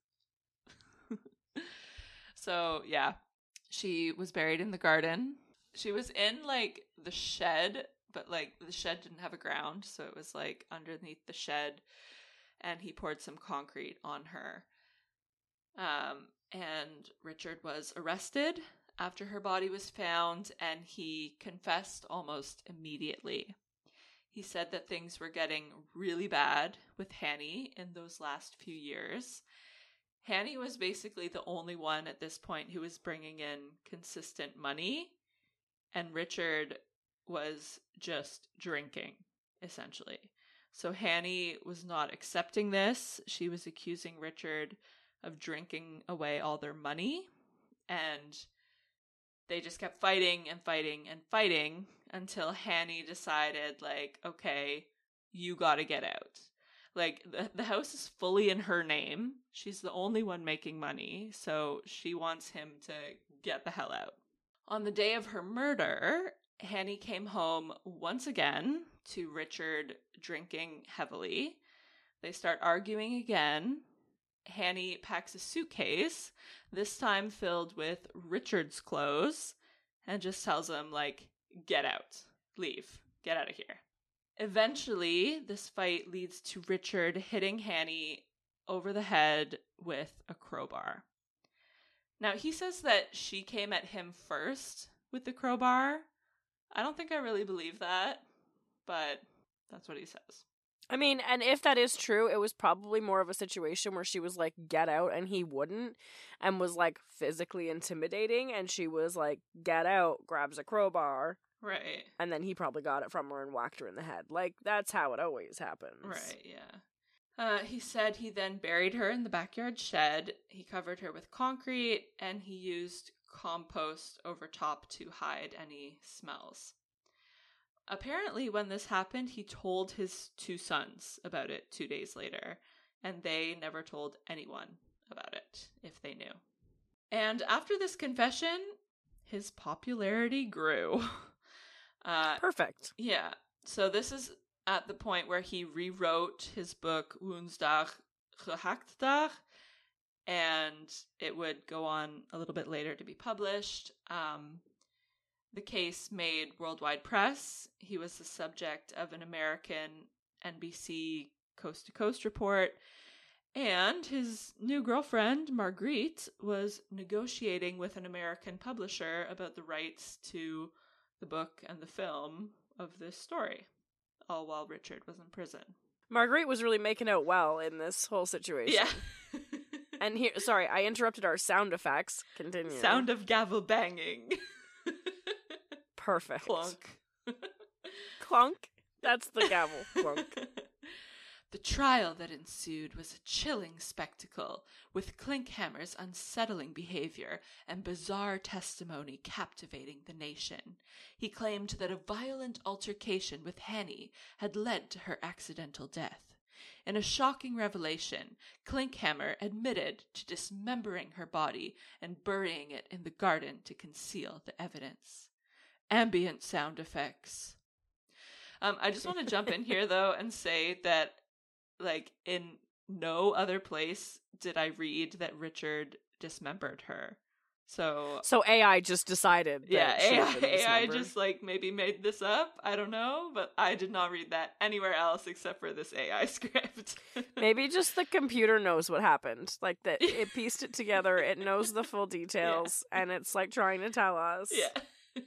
So, yeah, she was buried in the garden. She was in, like, the shed, but, like, the shed didn't have a ground, so it was, like, underneath the shed, and he poured some concrete on her. Um, and Richard was arrested after her body was found, and he confessed almost immediately. He said that things were getting really bad with Hanny in those last few years. Hanny was basically the only one at this point who was bringing in consistent money, and Richard was just drinking, essentially. So Hanny was not accepting this. She was accusing Richard of drinking away all their money, and they just kept fighting and fighting and fighting until Hanny decided, like, okay, you gotta get out. Like, the, the house is fully in her name. She's the only one making money, so she wants him to get the hell out. On the day of her murder, Hanny came home once again to Richard drinking heavily. They start arguing again. Hanny packs a suitcase, this time filled with Richard's clothes, and just tells him, like, get out. Leave. Get out of here. Eventually, this fight leads to Richard hitting Hanny over the head with a crowbar. Now, he says that she came at him first with the crowbar. I don't think I really believe that, but that's what he says. I mean, and if that is true, it was probably more of a situation where she was like, get out, and he wouldn't, and was like physically intimidating, and she was like, get out, grabs a crowbar. Right. And then he probably got it from her and whacked her in the head. Like, that's how it always happens. Right, yeah. Uh, he said he then buried her in the backyard shed. He covered her with concrete, and he used compost over top to hide any smells. Apparently, when this happened, he told his two sons about it two days later, and they never told anyone about it, if they knew. And after this confession, his popularity grew. Uh, Perfect. Yeah. So this is at the point where he rewrote his book Woensdag Gehaktdag, and it would go on a little bit later to be published. Um, the case made worldwide press. He was the subject of an American N B C Coast to Coast report, and his new girlfriend, Marguerite, was negotiating with an American publisher about the rights to the book and the film of this story, all while Richard was in prison. Marguerite was really making out well in this whole situation. Yeah. And here, sorry, I interrupted our sound effects. Continue. Sound of gavel banging. Perfect. Clunk. Clunk? That's the gavel. Clunk. The trial that ensued was a chilling spectacle, with Klinkhammer's unsettling behavior and bizarre testimony captivating the nation. He claimed that a violent altercation with Hanny had led to her accidental death. In a shocking revelation, Klinkhammer admitted to dismembering her body and burying it in the garden to conceal the evidence. Ambient sound effects. Um, I just want to jump in here, though, and say that like, in no other place did I read that Richard dismembered her. So So A I just decided that yeah, she A I, had been A I dismembered. just, like, maybe made this up. I don't know, but I did not read that anywhere else except for this A I script. Maybe just the computer knows what happened. Like, that it pieced it together, it knows the full details, yeah. And it's, like, trying to tell us. Yeah.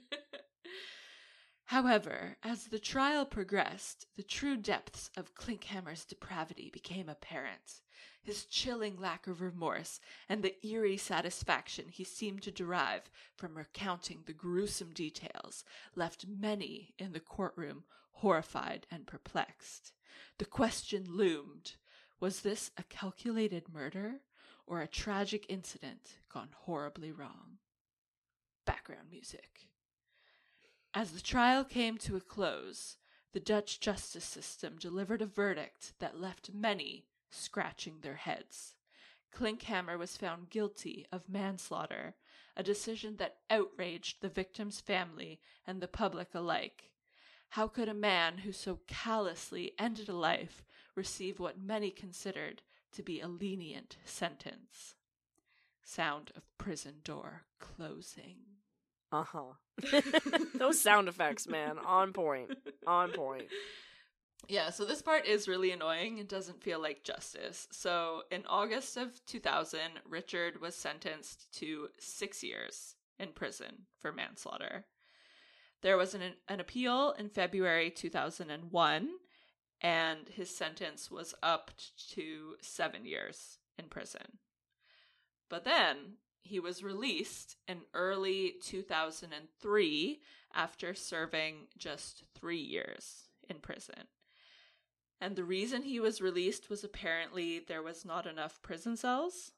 However, as the trial progressed, the true depths of Klinkhammer's depravity became apparent. His chilling lack of remorse and the eerie satisfaction he seemed to derive from recounting the gruesome details left many in the courtroom horrified and perplexed. The question loomed, was this a calculated murder or a tragic incident gone horribly wrong? Background music. As the trial came to a close, the Dutch justice system delivered a verdict that left many scratching their heads. Klinkhammer was found guilty of manslaughter, a decision that outraged the victim's family and the public alike. How could a man who so callously ended a life receive what many considered to be a lenient sentence? Sound of prison door closing. Uh-huh. Those sound effects, man. On point. On point. Yeah, so this part is really annoying. It doesn't feel like justice. So in August of two thousand, Richard was sentenced to six years in prison for manslaughter. There was an, an appeal in February two thousand one, and his sentence was upped to seven years in prison. But then he was released in early two thousand three after serving just three years in prison. And the reason he was released was apparently there was not enough prison cells.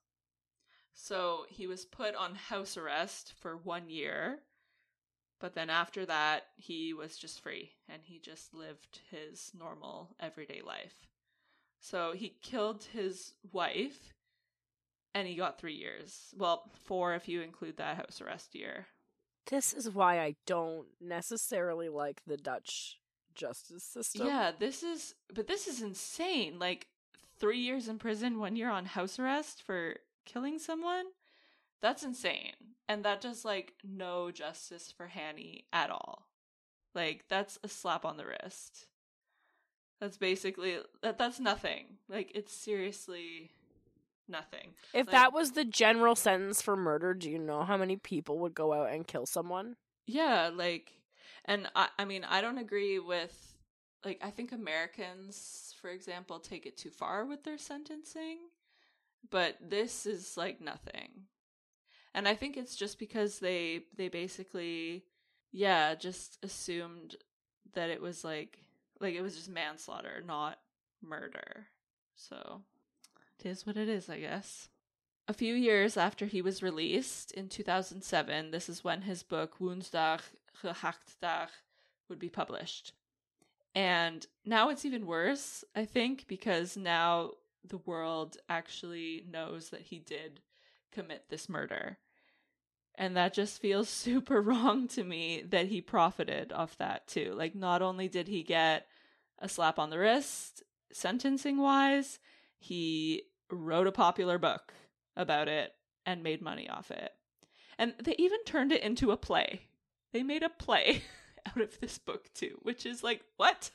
So he was put on house arrest for one year. But then after that, he was just free and he just lived his normal everyday life. So he killed his wife and he got three years. Well, four if you include that house arrest year. This is why I don't necessarily like the Dutch justice system. Yeah, this is, but this is insane. Like, three years in prison, one year on house arrest for killing someone? That's insane. And that does, like, no justice for Hanny at all. Like, that's a slap on the wrist. That's basically, that that's nothing. Like, it's seriously nothing. If like, that was the general sentence for murder, do you know how many people would go out and kill someone? Yeah, like, and I, I mean, I don't agree with, like, I think Americans, for example, take it too far with their sentencing, but this is, like, nothing. And I think it's just because they, they basically, yeah, just assumed that it was, like, like, it was just manslaughter, not murder. So, it is what it is, I guess. A few years after he was released, in two thousand seven, this is when his book Woensdag Gehaktdag would be published. And now it's even worse, I think, because now the world actually knows that he did commit this murder. And that just feels super wrong to me that he profited off that too. Like, not only did he get a slap on the wrist, sentencing-wise, he wrote a popular book about it and made money off it. And they even turned it into a play. They made a play out of this book too, which is like, what?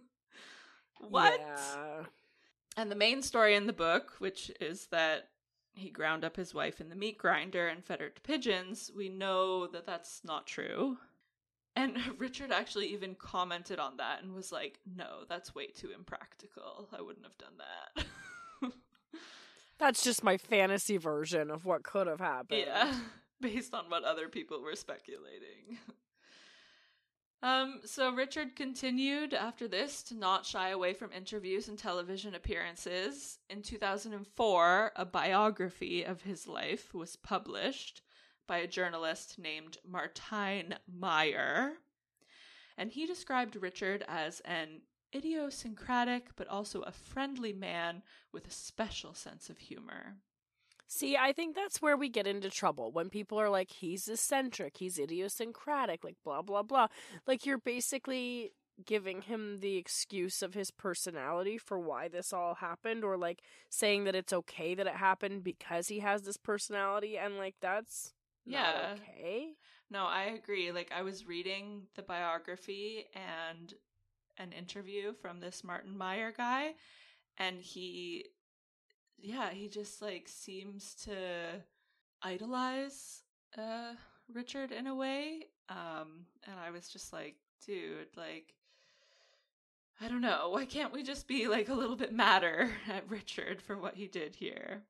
What? Yeah. And the main story in the book, which is that he ground up his wife in the meat grinder and fed her to pigeons, we know that that's not true. And Richard actually even commented on that and was like, no, that's way too impractical. I wouldn't have done that. That's just my fantasy version of what could have happened. Yeah, based on what other people were speculating. Um, so Richard continued after this to not shy away from interviews and television appearances. In two thousand four, a biography of his life was published by a journalist named Martijn Meyer. And he described Richard as an idiosyncratic but also a friendly man with a special sense of humor. See, I think that's where we get into trouble. When people are like, he's eccentric, he's idiosyncratic, like blah, blah, blah. Like, you're basically giving him the excuse of his personality for why this all happened, or like saying that it's okay that it happened because he has this personality, and like, that's not yeah. okay. No, I agree. Like, I was reading the biography and an interview from this Martin Meyer guy, and he... yeah, he just, like, seems to idolize uh, Richard in a way. Um, and I was just like, dude, like, I don't know. Why can't we just be, like, a little bit madder at Richard for what he did here?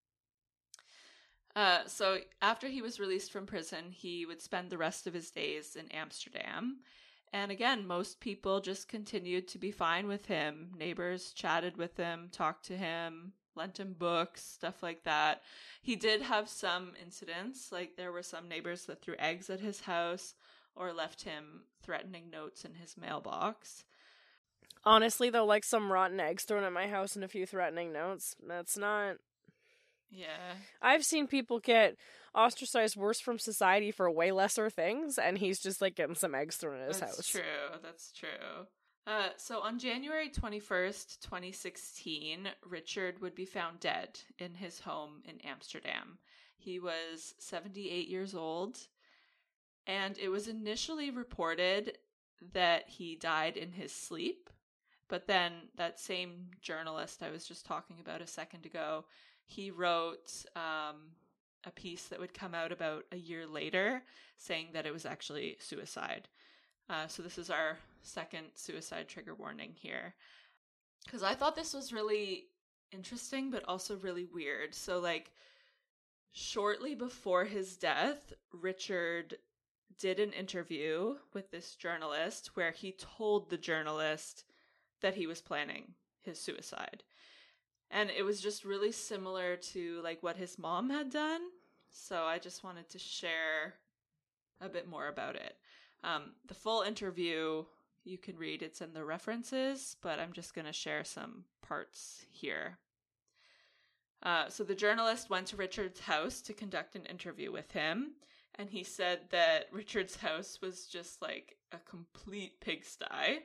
Uh, so after he was released from prison, he would spend the rest of his days in Amsterdam. And again, most people just continued to be fine with him. Neighbors chatted with him, talked to him, lent him books, stuff like that. He did have some incidents, like there were some neighbors that threw eggs at his house or left him threatening notes in his mailbox. Honestly, though, like some rotten eggs thrown at my house and a few threatening notes, that's not... Yeah. I've seen people get ostracized worse from society for way lesser things, and he's just like getting some eggs thrown at his That's house. That's true. That's true. Uh, so on January twenty-first, twenty sixteen, Richard would be found dead in his home in Amsterdam. He was seventy-eight years old, and it was initially reported that he died in his sleep, but then that same journalist I was just talking about a second ago, he wrote um, a piece that would come out about a year later saying that it was actually suicide. Uh, so this is our second suicide trigger warning here. Because I thought this was really interesting, but also really weird. So, like, shortly before his death, Richard did an interview with this journalist where he told the journalist that he was planning his suicide. And it was just really similar to like what his mom had done. So I just wanted to share a bit more about it. Um, the full interview you can read, it's in the references, but I'm just going to share some parts here. Uh, so the journalist went to Richard's house to conduct an interview with him, and he said that Richard's house was just like a complete pigsty.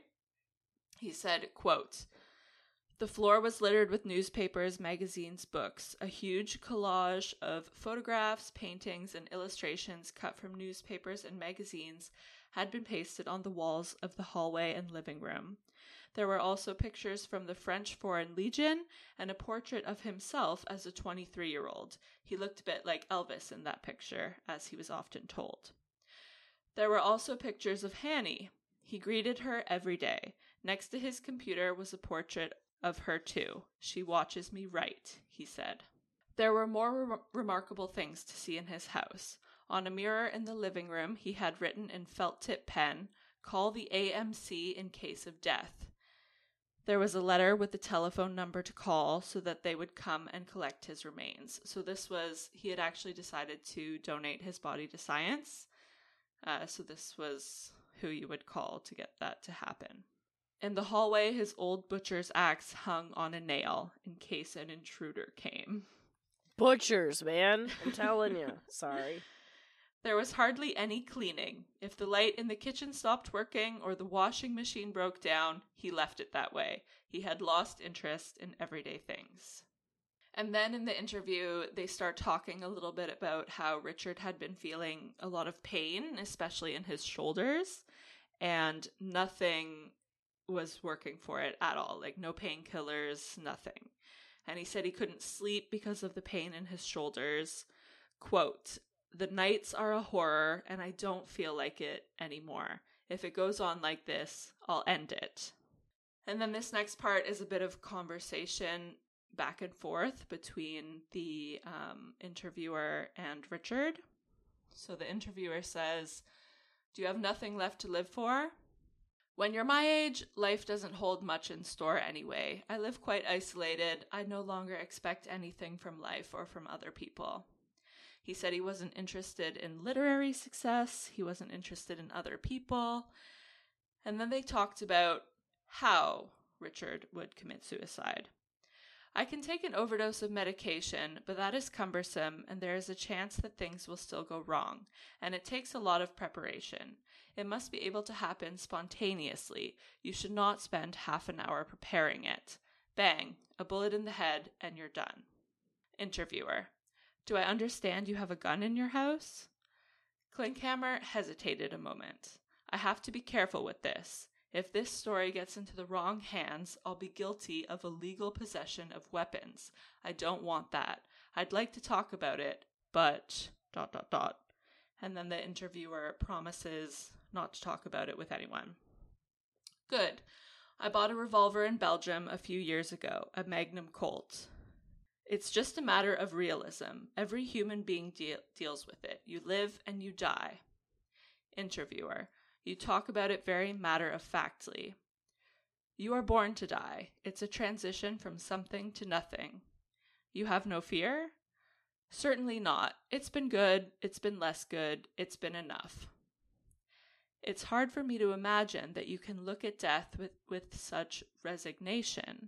He said, quote, "The floor was littered with newspapers, magazines, books, a huge collage of photographs, paintings, and illustrations cut from newspapers and magazines had been pasted on the walls of the hallway and living room. There were also pictures from the French Foreign Legion and a portrait of himself as a twenty-three-year-old. He looked a bit like Elvis in that picture, as he was often told. There were also pictures of Hanny. He greeted her every day. Next to his computer was a portrait of her too. She watches me write," he said. There were more re- remarkable things to see in his house. On a mirror in the living room, he had written in felt-tip pen, "Call the A M C in case of death." There was a letter with the telephone number to call so that they would come and collect his remains. So this was, he had actually decided to donate his body to science. Uh, so this was who you would call to get that to happen. In the hallway, his old butcher's axe hung on a nail in case an intruder came. Butchers, man. I'm telling you. Sorry. There was hardly any cleaning. If the light in the kitchen stopped working or the washing machine broke down, he left it that way. He had lost interest in everyday things. And then in the interview, they start talking a little bit about how Richard had been feeling a lot of pain, especially in his shoulders, and nothing was working for it at all. Like no painkillers, nothing. And he said he couldn't sleep because of the pain in his shoulders. Quote, "The nights are a horror and I don't feel like it anymore. If it goes on like this, I'll end it." And then this next part is a bit of conversation back and forth between the um, interviewer and Richard. So the interviewer says, "Do you have nothing left to live for?" "When you're my age, life doesn't hold much in store anyway. I live quite isolated. I no longer expect anything from life or from other people." He said he wasn't interested in literary success. He wasn't interested in other people. And then they talked about how Richard would commit suicide. "I can take an overdose of medication, but that is cumbersome and there is a chance that things will still go wrong, and it takes a lot of preparation. It must be able to happen spontaneously. You should not spend half an hour preparing it. Bang, a bullet in the head, and you're done." Interviewer: "Do I understand you have a gun in your house?" Klinkhammer hesitated a moment. "I have to be careful with this. If this story gets into the wrong hands, I'll be guilty of illegal possession of weapons. I don't want that. I'd like to talk about it, but... dot dot dot. And then the interviewer promises not to talk about it with anyone. "Good. I bought a revolver in Belgium a few years ago, a Magnum Colt. It's just a matter of realism. Every human being de- deals with it. You live and you die." Interviewer: "You talk about it very matter-of-factly. You are born to die. It's a transition from something to nothing. You have no fear?" "Certainly not. It's been good. It's been less good. It's been enough." "It's hard for me to imagine that you can look at death with, with such resignation."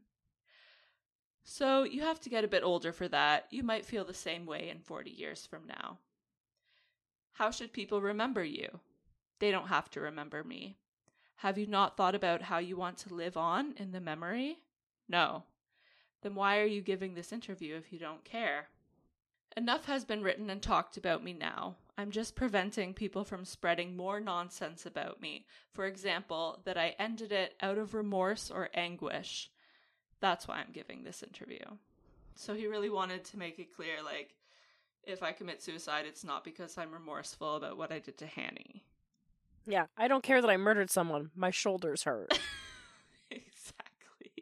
"So you have to get a bit older for that. You might feel the same way in forty years from now." "How should people remember you?" "They don't have to remember me." "Have you not thought about how you want to live on in the memory?" "No." "Then why are you giving this interview if you don't care?" "Enough has been written and talked about me now. I'm just preventing people from spreading more nonsense about me. For example, that I ended it out of remorse or anguish. That's why I'm giving this interview." So he really wanted to make it clear, like, if I commit suicide, it's not because I'm remorseful about what I did to Hanny. Yeah, I don't care that I murdered someone. My shoulders hurt. Exactly.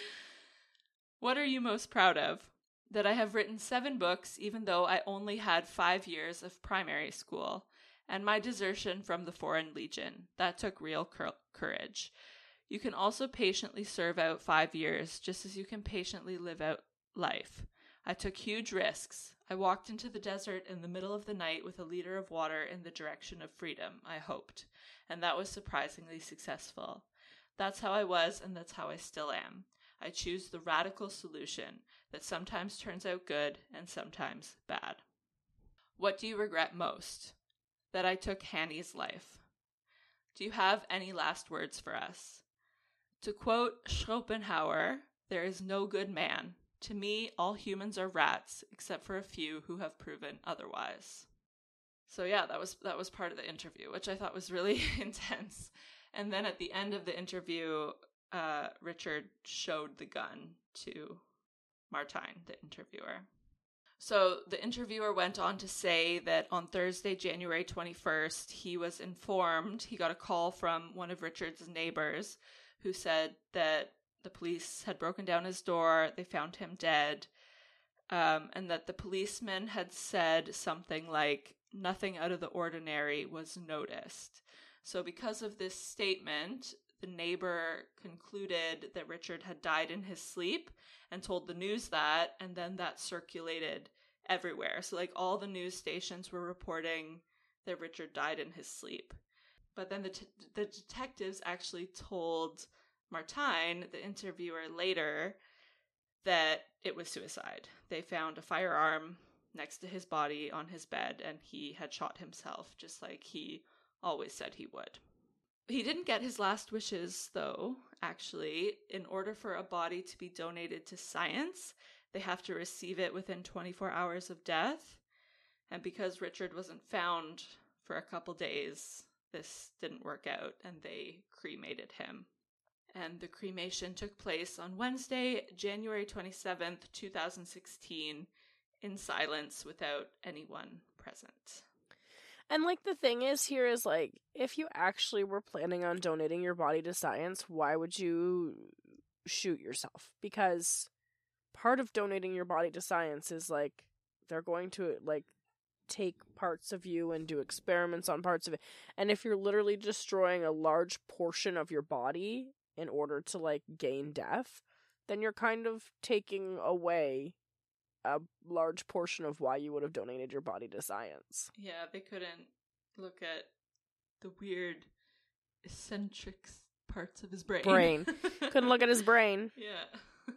"What are you most proud of?" "That I have written seven books, even though I only had five years of primary school. And my desertion from the Foreign Legion. That took real cur- courage. You can also patiently serve out five years, just as you can patiently live out life. I took huge risks. I walked into the desert in the middle of the night with a liter of water in the direction of freedom, I hoped, and that was surprisingly successful. That's how I was, and that's how I still am. I choose the radical solution that sometimes turns out good and sometimes bad. What do you regret most? That I took Hanny's life. Do you have any last words for us? To quote Schopenhauer, there is no good man. To me, all humans are rats, except for a few who have proven otherwise. So yeah, that was that was part of the interview, which I thought was really intense. And then at the end of the interview, uh, Richard showed the gun to Martine, the interviewer. So the interviewer went on to say that on Thursday, January twenty-first, he was informed, he got a call from one of Richard's neighbors who said that the police had broken down his door, they found him dead, um, and that the policeman had said something like, nothing out of the ordinary was noticed. So because of this statement, the neighbor concluded that Richard had died in his sleep and told the news that, and then that circulated everywhere. So like all the news stations were reporting that Richard died in his sleep. But then the t- the detectives actually told Martine, the interviewer, later that it was suicide. They found a firearm next to his body on his bed, and he had shot himself, just like he always said he would. He didn't get his last wishes, though, actually. In order for a body to be donated to science, they have to receive it within twenty-four hours of death. And because Richard wasn't found for a couple days, this didn't work out, and they cremated him. And the cremation took place on Wednesday, January twenty-seventh, twenty sixteen, in silence without anyone present. And, like, the thing is here is, like, if you actually were planning on donating your body to science, why would you shoot yourself? Because part of donating your body to science is, like, they're going to, like, take parts of you and do experiments on parts of it. And if you're literally destroying a large portion of your body in order to, like, gain death, then you're kind of taking away a large portion of why you would have donated your body to science. Yeah, they couldn't look at the weird eccentric parts of his brain. Brain. Couldn't look at his brain. Yeah.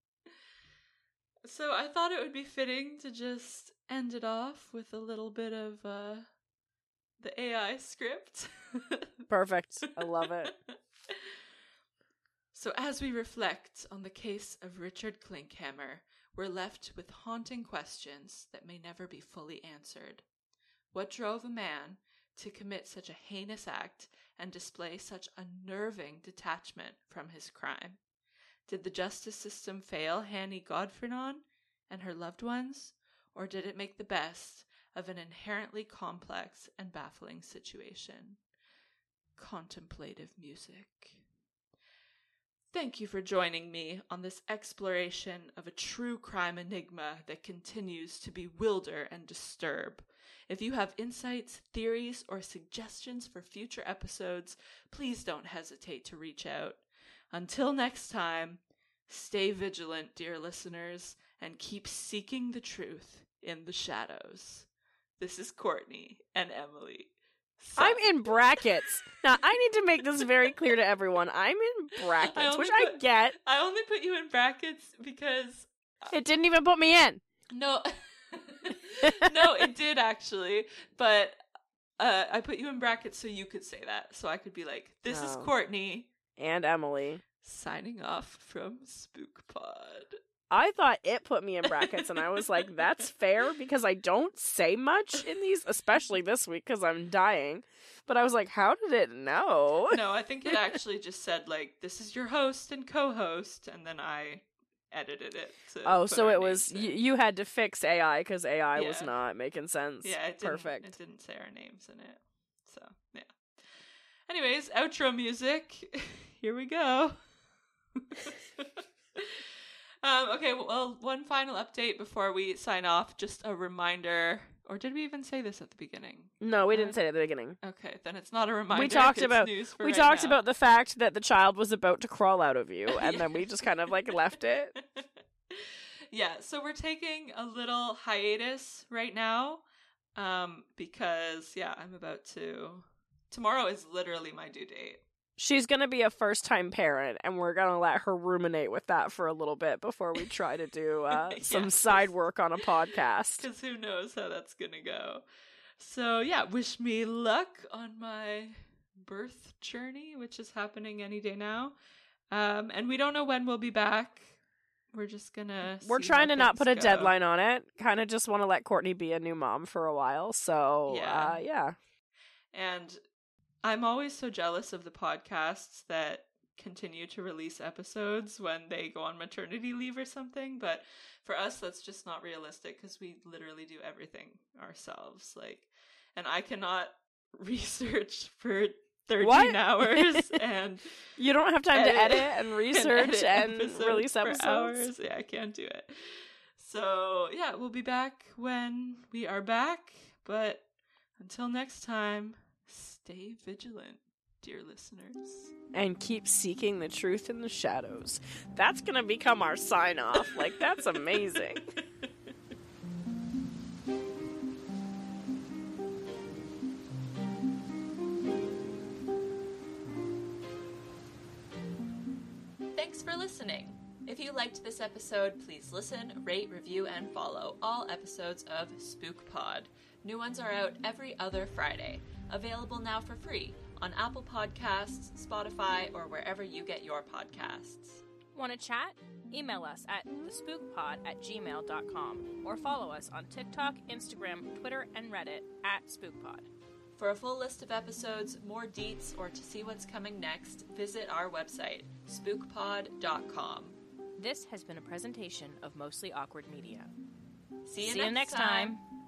So I thought it would be fitting to just end it off with a little bit of uh, the A I script. Perfect. I love it. So as we reflect on the case of Richard Klinkhammer, we're left with haunting questions that may never be fully answered. What drove a man to commit such a heinous act and display such unnerving detachment from his crime? Did the justice system fail Hanny Godfrenon and her loved ones, or did it make the best of an inherently complex and baffling situation? Contemplative music. Thank you for joining me on this exploration of a true crime enigma that continues to bewilder and disturb. If you have insights, theories, or suggestions for future episodes, please don't hesitate to reach out. Until next time, stay vigilant, dear listeners, and keep seeking the truth in the shadows. This is Courtney and Emily. So. I'm in brackets. Now, I need to make this very clear to everyone. I'm in brackets, I which put, I get. I only put you in brackets because... It didn't even put me in. No. No, it did actually. But uh, I put you in brackets so you could say that. So I could be like, this oh. is Courtney. And Emily. Signing off from Spook Pod. I thought it put me in brackets, and I was like, that's fair, because I don't say much in these, especially this week, because I'm dying. But I was like, how did it know? No, I think it actually just said, like, this is your host and co-host, and then I edited it. To oh, so it was, y- you had to fix A I, because A I yeah. was not making sense. Yeah, it didn't, Perfect. It didn't say our names in it. So, yeah. Anyways, outro music. Here we go. Um, okay, well, one final update before we sign off. Just a reminder Or did we even say this at the beginning? No, we Uh, didn't say it at the beginning. Okay, then it's not a reminder. We talked it's about news for we right talked now. about the fact that the child was about to crawl out of you, and then we just kind of like left it. Yeah, so we're taking a little hiatus right now, um, because yeah, I'm about to. Tomorrow is literally my due date. She's gonna be a first time parent, and we're gonna let her ruminate with that for a little bit before we try to do uh, some Yeah. side work on a podcast. Because who knows how that's gonna go. So yeah, wish me luck on my birth journey, which is happening any day now. Um, and we don't know when we'll be back. We're just gonna. We're see trying how to not things put a go. deadline on it. Kind of just want to let Courtney be a new mom for a while. So Yeah. uh, yeah. And I'm always so jealous of the podcasts that continue to release episodes when they go on maternity leave or something. But for us, that's just not realistic because we literally do everything ourselves. Like, and I cannot research for thirteen What? hours and You don't have time to edit and research edit and, episodes release for episodes. hours. Yeah, I can't do it. So yeah, we'll be back when we are back. But until next time, stay vigilant, dear listeners. And keep seeking the truth in the shadows. That's going to become our sign off. Like, that's amazing. Thanks for listening. If you liked this episode, please listen, rate, review, and follow all episodes of Spook Pod. New ones are out every other Friday. Available now for free on Apple Podcasts, Spotify, or wherever you get your podcasts. Want to chat? Email us at thespookpod at gmail dot com or follow us on TikTok, Instagram, Twitter, and Reddit at SpookPod. For a full list of episodes, more deets, or to see what's coming next, visit our website, spook pod dot com. This has been a presentation of Mostly Awkward Media. See you, See you next next time. time.